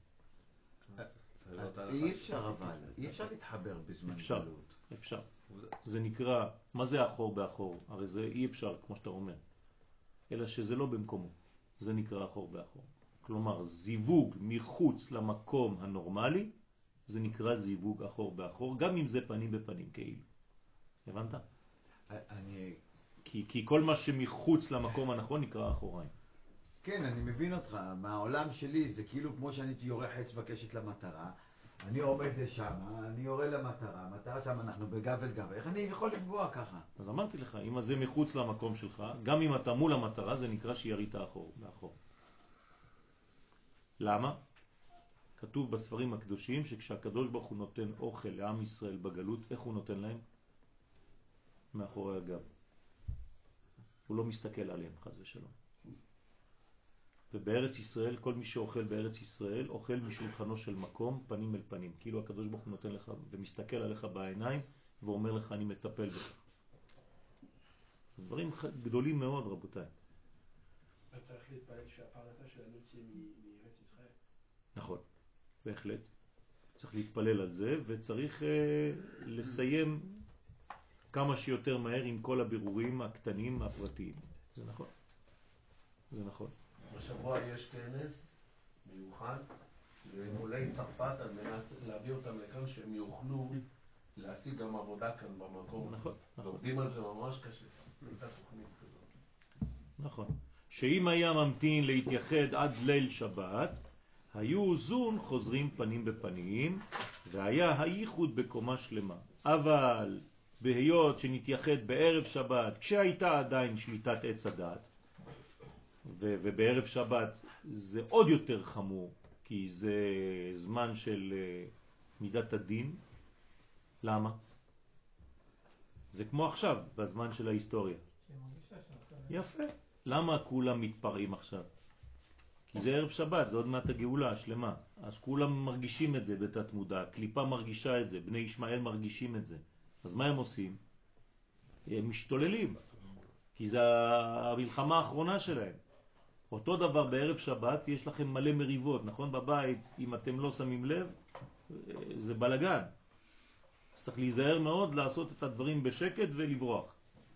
אי אפשר אבל, אי אפשר להתחבר בזמן אפשר, גלות. אפשר. זה נקרא, מה זה אחור באחור? הרי זה אי אפשר, כמו שאתה אומר. אלא שזה לא במקומו. זה נקרא אחור באחור. כלומר, זיווג מחוץ למקום הנורמלי, זה נקרא זיווג אחור באחור, גם אם זה פנים בפנים, כאילו. הבנת? אני... כי, כי כל מה שמחוץ למקום הנכון נקרא אחוריים. כן, אני מבין אותך. מהעולם שלי זה כאילו כמו שאני יורה חץ וקשת למטרה. אני עומד לשם, אני יורה למטרה, המטרה שם אנחנו בגב אל גב. איך אני יכול לפגוע ככה? אז אמרתי לך, אם זה מחוץ למקום שלך, גם אם אתה מול המטרה, זה נקרא שירית אחור, באחור. למה? כתוב בספרים הקדושים שכשהקדוש ברוך הוא נותן אוכל לעם ישראל בגלות, איך הוא נותן להם? מאחורי הגב. הוא לא מסתכל עליהם, חס ושלום. ובארץ ישראל, כל מי שאוכל בארץ ישראל, אוכל משולחנו של מקום, פנים אל פנים. כאילו הקדוש ברוך הוא נותן לך ומסתכל עליך בעיניים, ואומר לך, אני מטפל בך. דברים גדולים מאוד, רבותיי. צריך להתפלל שהפרנסה שלנו תהיה מארץ ישראל. נכון, בהחלט. צריך להתפלל על זה, וצריך uh, לסיים כמה שיותר מהר עם כל הבירורים הקטנים הפרטיים. זה נכון. זה נכון. בשבוע יש כנס מיוחד לעולי צרפת על מנת להביא אותם לכאן שהם יוכלו להשיג גם עבודה כאן במקום. נכון, נכון. עובדים על זה ממש קשה. הייתה תוכנית כזאת. נכון. שאם היה ממתין להתייחד עד ליל שבת, היו זון חוזרים פנים בפנים, והיה הייחוד בקומה שלמה. אבל בהיות שנתייחד בערב שבת, כשהייתה עדיין שליטת עץ הדת, ו- ובערב שבת זה עוד יותר חמור, כי זה זמן של uh, מידת הדין. למה? זה כמו עכשיו, בזמן של ההיסטוריה. יפה. למה כולם מתפרעים עכשיו? כי זה ערב שבת, זה עוד מעט הגאולה השלמה. אז כולם מרגישים את זה בתת מודע, קליפה מרגישה את זה, בני ישמעאל מרגישים את זה. אז מה הם עושים? הם משתוללים, כי זה המלחמה האחרונה שלהם. אותו דבר בערב שבת, יש לכם מלא מריבות, נכון? בבית, אם אתם לא שמים לב, זה בלגן. צריך להיזהר מאוד לעשות את הדברים בשקט ולברוח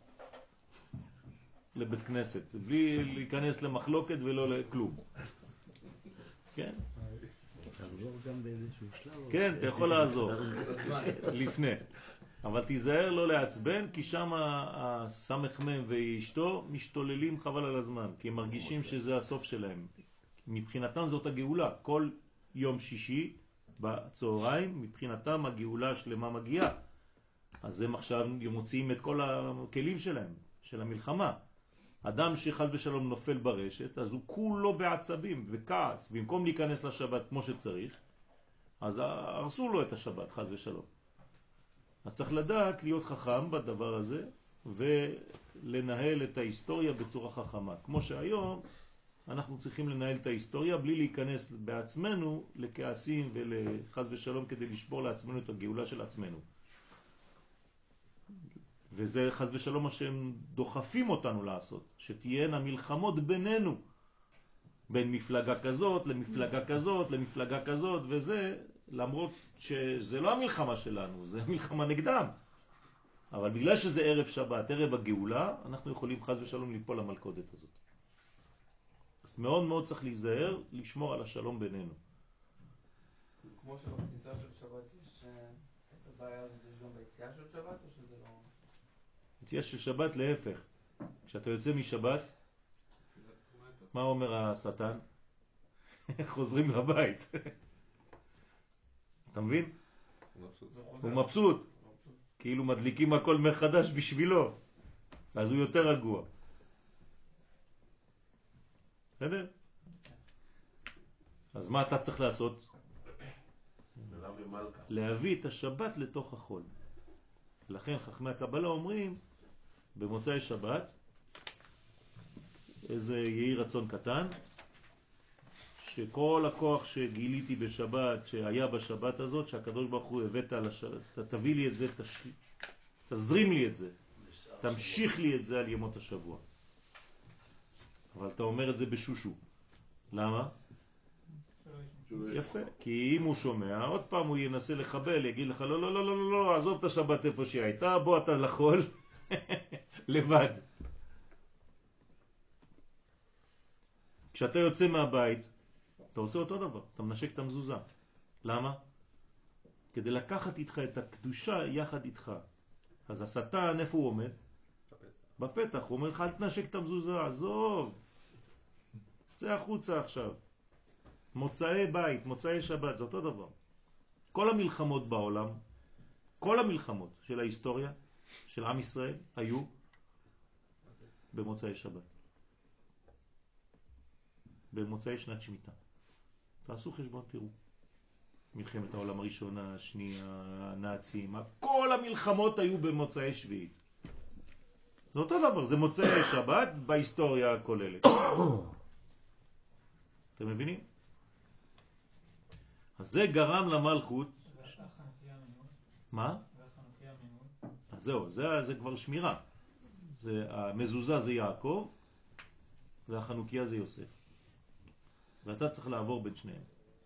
לבית כנסת, בלי להיכנס למחלוקת ולא לכלום. כן? תחזור גם באיזשהו שלב. כן, אתה יכול לעזור. לפני. אבל תיזהר לא לעצבן, כי שם הסמך מם ואשתו משתוללים חבל על הזמן, כי הם מרגישים שזה הסוף שלהם. מבחינתם זאת הגאולה. כל יום שישי בצהריים, מבחינתם הגאולה השלמה מגיעה. אז הם עכשיו מוציאים את כל הכלים שלהם, של המלחמה. אדם שחד ושלום נופל ברשת, אז הוא כולו בעצבים וכעס, במקום להיכנס לשבת כמו שצריך, אז הרסו לו את השבת, חד ושלום. אז צריך לדעת להיות חכם בדבר הזה, ולנהל את ההיסטוריה בצורה חכמה. כמו שהיום אנחנו צריכים לנהל את ההיסטוריה בלי להיכנס בעצמנו לכעסים ולחד ושלום כדי לשבור לעצמנו את הגאולה של עצמנו. וזה חד ושלום מה שהם דוחפים אותנו לעשות, שתהיינה מלחמות בינינו, בין מפלגה כזאת למפלגה כזאת למפלגה כזאת, וזה למרות שזה לא המלחמה שלנו, זה מלחמה נגדם. אבל בגלל שזה ערב שבת, ערב הגאולה, אנחנו יכולים חד ושלום ליפול למלכודת הזאת. אז מאוד מאוד צריך להיזהר, לשמור על השלום בינינו. כמו שבכניסה של שבת יש את הבעיה הזאת, יש גם ביציאה של שבת, או שזה לא... יציאה של שבת להפך. כשאתה יוצא משבת, מה אומר השטן? חוזרים לבית. אתה מבין? הוא מבסוט. כאילו מדליקים הכל מחדש בשבילו. אז הוא יותר רגוע. בסדר? אז מה אתה צריך לעשות? להביא את השבת לתוך החול. לכן חכמי הקבלה אומרים במוצאי שבת איזה יהי רצון קטן, שכל הכוח שגיליתי בשבת, שהיה בשבת הזאת, שהקדוש ברוך הוא הבאת על השבת, תביא לי את זה, תש... תזרים לי את זה, תמשיך לי את זה על ימות השבוע. אבל אתה אומר את זה בשושו. למה? יפה, כי אם הוא שומע, עוד פעם הוא ינסה לחבל, יגיד לך לא, לא, לא, לא, לא, עזוב את השבת איפה שהיא הייתה, בוא אתה לחול לבד. כשאתה יוצא מהבית, אתה עושה אותו דבר, אתה מנשק את המזוזה. למה? כדי לקחת איתך את הקדושה יחד איתך. אז השטן, איפה הוא עומד? בפתח, הוא אומר לך, אל תנשק את המזוזה, עזוב. זה החוצה עכשיו. מוצאי בית, מוצאי שבת, זה אותו דבר. כל המלחמות בעולם, כל המלחמות של ההיסטוריה, של עם ישראל, היו במוצאי שבת. במוצאי שנת שמיטה. תעשו חשבון, תראו. מלחמת העולם הראשונה, השנייה, הנאצים, כל המלחמות היו במוצאי שביעית. זה אותו דבר, זה מוצאי שבת בהיסטוריה הכוללת. אתם מבינים? אז זה גרם למלכות. מה? אז זהו, זה, זה כבר שמירה. זה, המזוזה זה יעקב, והחנוכיה זה יוסף. ואתה צריך לעבור בין שניהם.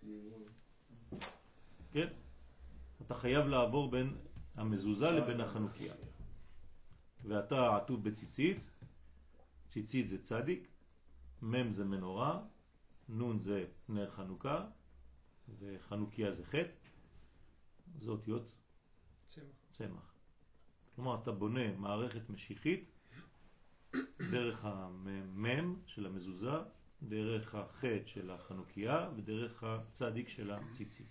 כן? אתה חייב לעבור בין המזוזה לבין החנוכיה. ואתה עטוב בציצית, ציצית זה צדיק, מם זה מנורה, נון זה נר חנוכה, וחנוכיה זה חטא, זה אותיות צמח. כלומר, אתה בונה מערכת משיחית דרך המם של המזוזה, דרך החטא של החנוכיה ודרך הצדיק של הציצית.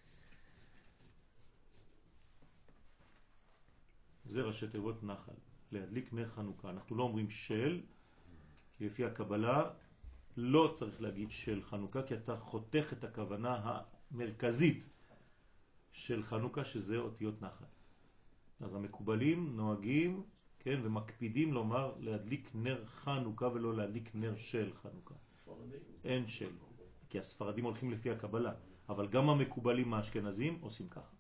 זה ראשי תיבות נחל, להדליק נר חנוכה. אנחנו לא אומרים של, כי לפי הקבלה לא צריך להגיד של חנוכה, כי אתה חותך את הכוונה המרכזית של חנוכה, שזה אותיות נחל. אז המקובלים נוהגים, כן, ומקפידים לומר להדליק נר חנוכה ולא להדליק נר של חנוכה. אין של, כי הספרדים הולכים לפי הקבלה, אבל גם המקובלים האשכנזים עושים ככה.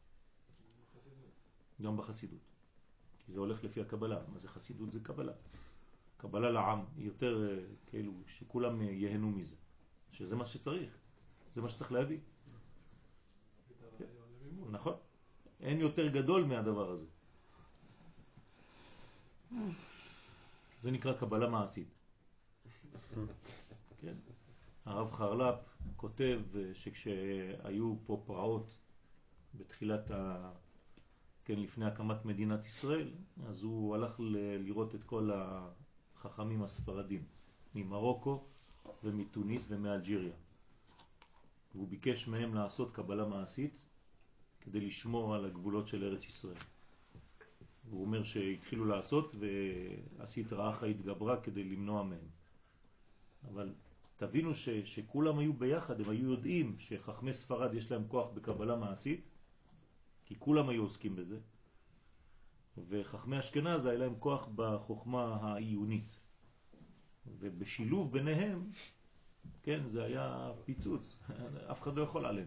גם בחסידות. כי זה הולך לפי הקבלה. מה זה חסידות? זה קבלה. קבלה לעם, יותר כאילו שכולם יהנו מזה. שזה מה שצריך. זה מה שצריך להביא. נכון? אין יותר גדול מהדבר הזה. זה נקרא קבלה מעשית. כן. הרב חרל"פ כותב שכשהיו פה פרעות בתחילת ה... כן, לפני הקמת מדינת ישראל, אז הוא הלך ל- לראות את כל החכמים הספרדים ממרוקו ומתוניס ומאלג'יריה. והוא ביקש מהם לעשות קבלה מעשית כדי לשמור על הגבולות של ארץ ישראל. הוא אומר שהתחילו לעשות והסטרא אחרא התגברה כדי למנוע מהם. אבל תבינו ש, שכולם היו ביחד, הם היו יודעים שחכמי ספרד יש להם כוח בקבלה מעשית, כי כולם היו עוסקים בזה, וחכמי אשכנז היה להם כוח בחוכמה העיונית. ובשילוב ביניהם, כן, זה היה פיצוץ, אף אחד לא יכול עליהם.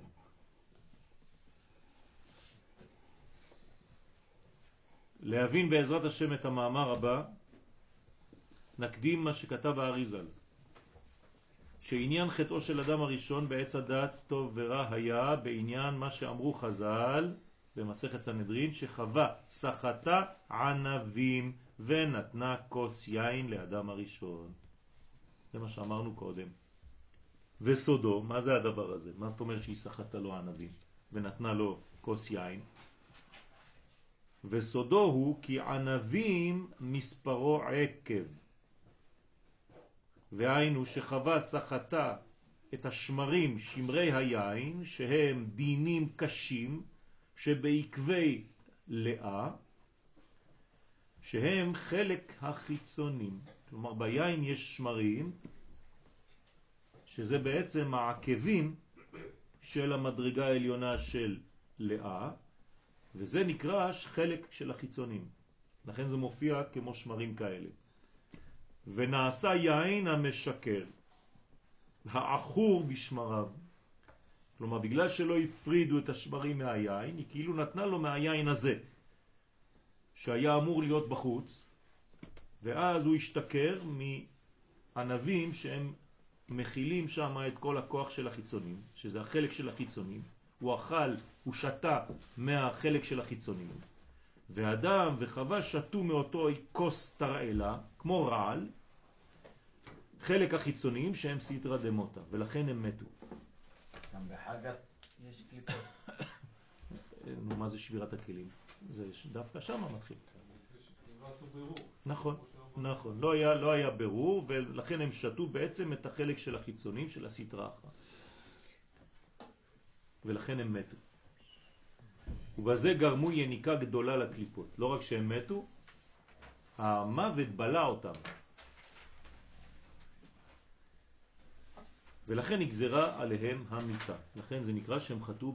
להבין בעזרת השם את המאמר הבא, נקדים מה שכתב האריזל, שעניין חטאו של אדם הראשון בעץ הדעת טוב ורע היה בעניין מה שאמרו חז"ל במסכת סנהדרין, שחווה סחטה ענבים ונתנה כוס יין לאדם הראשון. זה מה שאמרנו קודם. וסודו, מה זה הדבר הזה? מה זאת אומרת שהיא סחטה לו ענבים ונתנה לו כוס יין? וסודו הוא כי ענבים מספרו עקב, והיינו שחווה סחטה את השמרים, שמרי היין, שהם דינים קשים שבעקבי לאה, שהם חלק החיצונים. כלומר ביין יש שמרים שזה בעצם העקבים של המדרגה העליונה של לאה, וזה נקרא חלק של החיצונים. לכן זה מופיע כמו שמרים כאלה. ונעשה יין המשקר, העכור בשמריו. כלומר, בגלל שלא הפרידו את השמרים מהיין, היא כאילו נתנה לו מהיין הזה, שהיה אמור להיות בחוץ, ואז הוא השתכר מענבים שהם מכילים שם את כל הכוח של החיצונים, שזה החלק של החיצונים. הוא אכל, הוא שתה מהחלק של החיצונים. ואדם וחווה שתו מאותו כוס תרעלה, כמו רעל, חלק החיצוניים שהם סתרא דמותא, ולכן הם מתו. גם בחגת יש קליפות. נו, מה זה שבירת הכלים? זה דווקא שם מתחיל. נכון, נכון. לא היה, לא היה ברור, ולכן הם שתו בעצם את החלק של החיצונים של הסתרא אחרא. ולכן הם מתו. ובזה גרמו יניקה גדולה לקליפות. לא רק שהם מתו, המוות בלע אותם. ולכן נגזרה עליהם המיתה. לכן זה נקרא שהם חטאו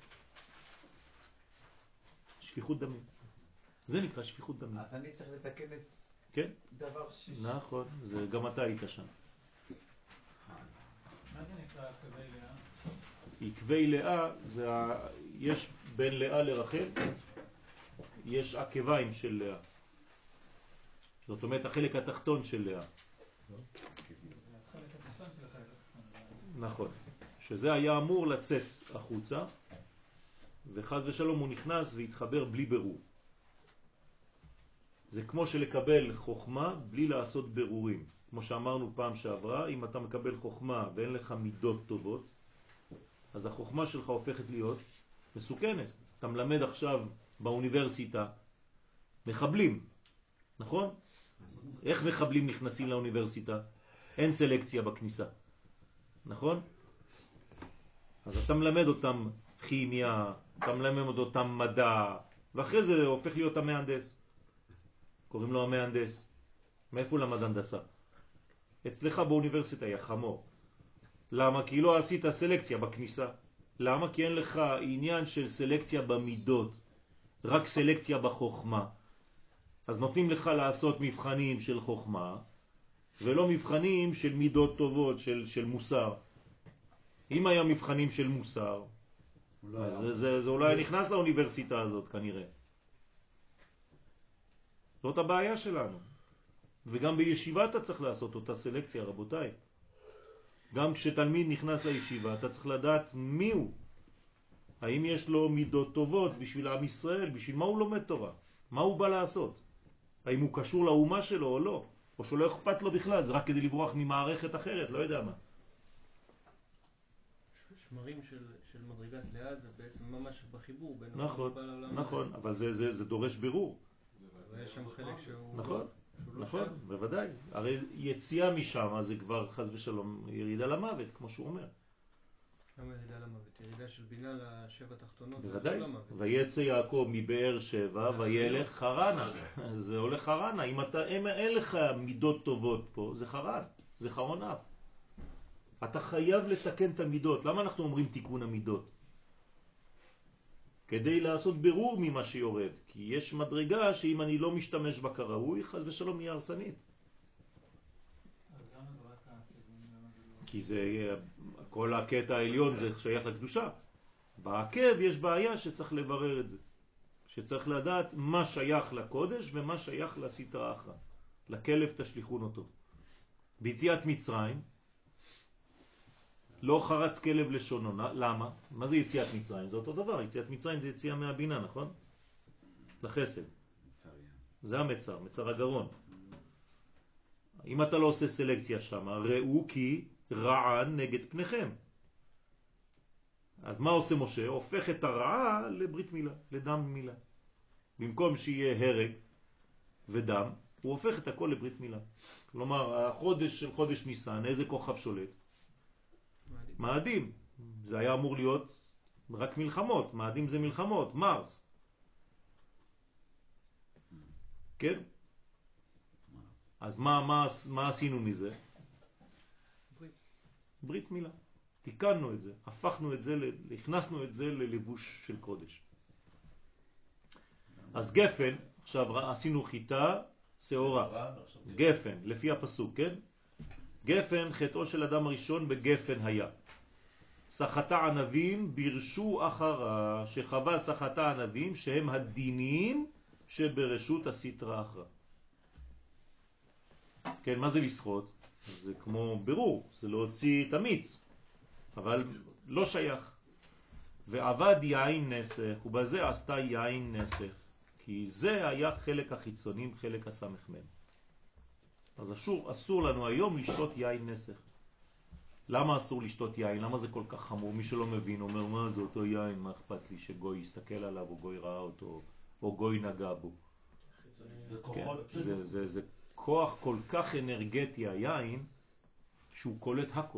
בשפיכות דמים. זה נקרא שפיכות דמים. אז אני צריך לתקן את כן? דבר ש... נכון, זה גם אתה היית שם. מה זה נקרא עקבי לאה? עקבי לאה, זה ה... יש בין לאה לרחל, יש עקביים של לאה. זאת אומרת החלק התחתון של לאה. נכון, שזה היה אמור לצאת החוצה, וחז ושלום הוא נכנס והתחבר בלי ברור. זה כמו שלקבל חוכמה בלי לעשות ברורים. כמו שאמרנו פעם שעברה, אם אתה מקבל חוכמה ואין לך מידות טובות, אז החוכמה שלך הופכת להיות מסוכנת. אתה מלמד עכשיו באוניברסיטה מחבלים, נכון? איך מחבלים נכנסים לאוניברסיטה? אין סלקציה בכניסה, נכון? אז אתה מלמד אותם כימיה, אתה מלמד אותם מדע, ואחרי זה הופך להיות המהנדס. קוראים לו המהנדס. מאיפה למד הנדסה? אצלך באוניברסיטה היה חמור. למה? כי לא עשית סלקציה בכניסה. למה? כי אין לך עניין של סלקציה במידות, רק סלקציה בחוכמה. אז נותנים לך לעשות מבחנים של חוכמה, ולא מבחנים של מידות טובות, של, של מוסר. אם היה מבחנים של מוסר, זה, זה, זה אולי נכנס לאוניברסיטה הזאת כנראה. זאת הבעיה שלנו. וגם בישיבה אתה צריך לעשות אותה סלקציה, רבותיי. גם כשתלמיד נכנס לישיבה, אתה צריך לדעת מי הוא. האם יש לו מידות טובות בשביל עם ישראל, בשביל מה הוא לומד תורה? מה הוא בא לעשות? האם הוא קשור לאומה שלו או לא? או שלא אכפת לו בכלל, זה רק כדי לברוח ממערכת אחרת, לא יודע מה. שמרים של, של מדרגת לאה זה בעצם ממש בחיבור בין נכון, העולם נכון, הזה. אבל זה, זה, זה דורש בירור. ויש שם חלק שהוא... נכון, שהוא לא נכון, שם. בוודאי. הרי יציאה משם זה כבר חס ושלום ירידה למוות, כמו שהוא אומר. למה ירידה למוות? ירידה של בינה לשבע תחתונות? בוודאי. ויצא יעקב מבאר שבע וילך חרנה. זה הולך חרנה. אם אתה, אם אין לך מידות טובות פה, זה חרן. זה חרון אף. אתה חייב לתקן את המידות. למה אנחנו אומרים תיקון המידות? כדי לעשות ברור ממה שיורד. כי יש מדרגה שאם אני לא משתמש בה כראוי, חס ושלום יהיה הרסנית. כי זה, כל הקטע העליון זה שייך לקדושה. בעקב יש בעיה שצריך לברר את זה. שצריך לדעת מה שייך לקודש ומה שייך לסתרה אחרא. לכלב תשליכון אותו. ביציאת מצרים, לא חרץ כלב לשונו. למה? מה זה יציאת מצרים? זה אותו דבר. יציאת מצרים זה יציאה מהבינה, נכון? לחסד. זה המצר, מצר הגרון. אם אתה לא עושה סלקציה שם, ראו כי רען נגד פניכם. אז מה עושה משה? הופך את הרעה לברית מילה, לדם מילה. במקום שיהיה הרג ודם, הוא הופך את הכל לברית מילה. כלומר, החודש של חודש ניסן, איזה כוכב שולט? מאדים. זה היה אמור להיות רק מלחמות. מאדים זה מלחמות, מרס. כן? אז מה, מה, מה עשינו מזה? ברית. ברית מילה. תיקנו את זה, הפכנו את זה, הכנסנו את זה ללבוש של קודש. אז גפן, עכשיו עשינו חיטה, שעורה. גפן, לפי הפסוק, כן? גפן, חטאו של אדם הראשון בגפן היה. סחטה ענבים בירשו אחרה, שחווה סחטה ענבים שהם הדינים שברשות הסתרה אחרה. כן, מה זה לסחוט? זה כמו ברור, זה להוציא את המיץ, אבל לא שייך. ועבד יין נסך, ובזה עשתה יין נסך, כי זה היה חלק החיצונים, חלק הסמ"ם. אז אסור, אסור לנו היום לשתות יין נסך. למה אסור לשתות יין? למה זה כל כך חמור? מי שלא מבין אומר, מה זה אותו יין? מה אכפת לי שגוי יסתכל עליו, או גוי ראה אותו, או גוי נגע בו? זה כן, כוחות. זה, זה, זה כוח כל כך אנרגטי היין, שהוא קולט הכל.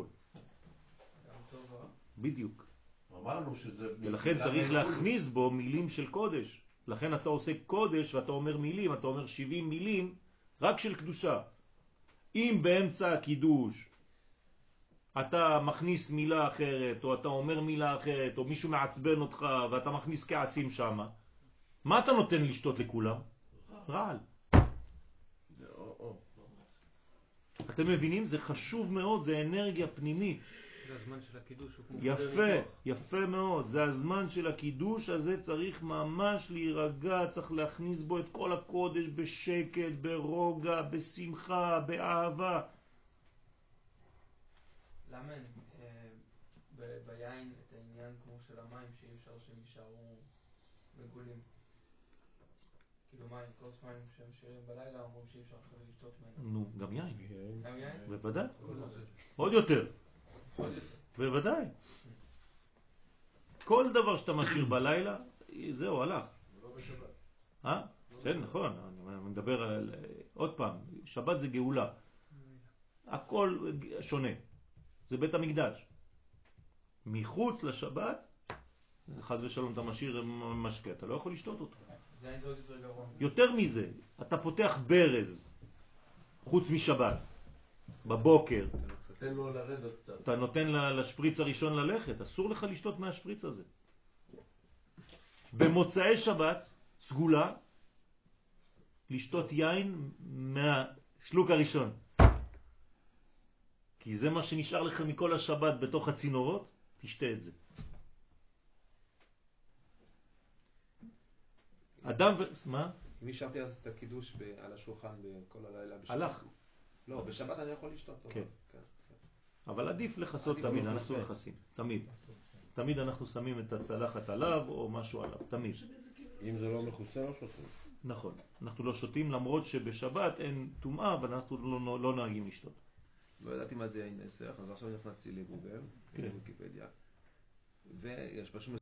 בדיוק. אמרנו שזה... ולכן צריך להכניס בו מילים של קודש. לכן אתה עושה קודש ואתה אומר מילים, אתה אומר שבעים מילים רק של קדושה. אם באמצע הקידוש אתה מכניס מילה אחרת, או אתה אומר מילה אחרת, או מישהו מעצבן אותך ואתה מכניס כעסים שם, מה אתה נותן לשתות לכולם? רעל. זה או או. אתם מבינים? זה חשוב מאוד, זה אנרגיה פנימית. זה הזמן של הקידוש. יפה, יפה מאוד. זה הזמן של הקידוש הזה, צריך ממש להירגע, צריך להכניס בו את כל הקודש בשקט, ברוגע, בשמחה, באהבה. למה אין ביין את העניין כמו של המים שאי אפשר שהם יישארו מגולים? כאילו מים, כוס מים שהם שירים בלילה אומרים שאי אפשר אחרי לשתות מהם. נו, גם יין. גם יין? בוודאי. עוד יותר. עוד יותר. בוודאי. כל דבר שאתה משאיר בלילה, זהו, הלך. לא בשבת. אה? בסדר, נכון. אני מדבר על... עוד פעם, שבת זה גאולה. הכל שונה. זה בית המקדש. מחוץ לשבת, חס ושלום אתה משאיר משקה, אתה לא יכול לשתות אותו. זה אין עוד יותר גרוע. יותר מזה, אתה פותח ברז, חוץ משבת, בבוקר, תן לו לרדת קצת. אתה נותן לשפריץ הראשון ללכת, אסור לך לשתות מהשפריץ הזה. במוצאי שבת, סגולה, לשתות יין מהשלוק הראשון. כי זה מה שנשאר לך מכל השבת בתוך הצינורות, תשתה את זה. אדם ו... מה? אם השארתי אז את הקידוש ב... על השולחן כל הלילה בשבת. הלך. לא, בשבת אני יכול לשתות. כן. כן. אבל עדיף לחסות תמיד, אנחנו לחסים, תמיד. תמיד אנחנו שמים את הצלחת עליו או משהו עליו, תמיד. אם זה לא מכוסה לא שותים. נכון, אנחנו לא שותים למרות שבשבת אין טומאה, אבל אנחנו לא, לא נהגים לשתות. לא ידעתי מה זה יין נסך, אז עכשיו נכנסתי לגוגל, כן. לוויקיפדיה, ויש פשוט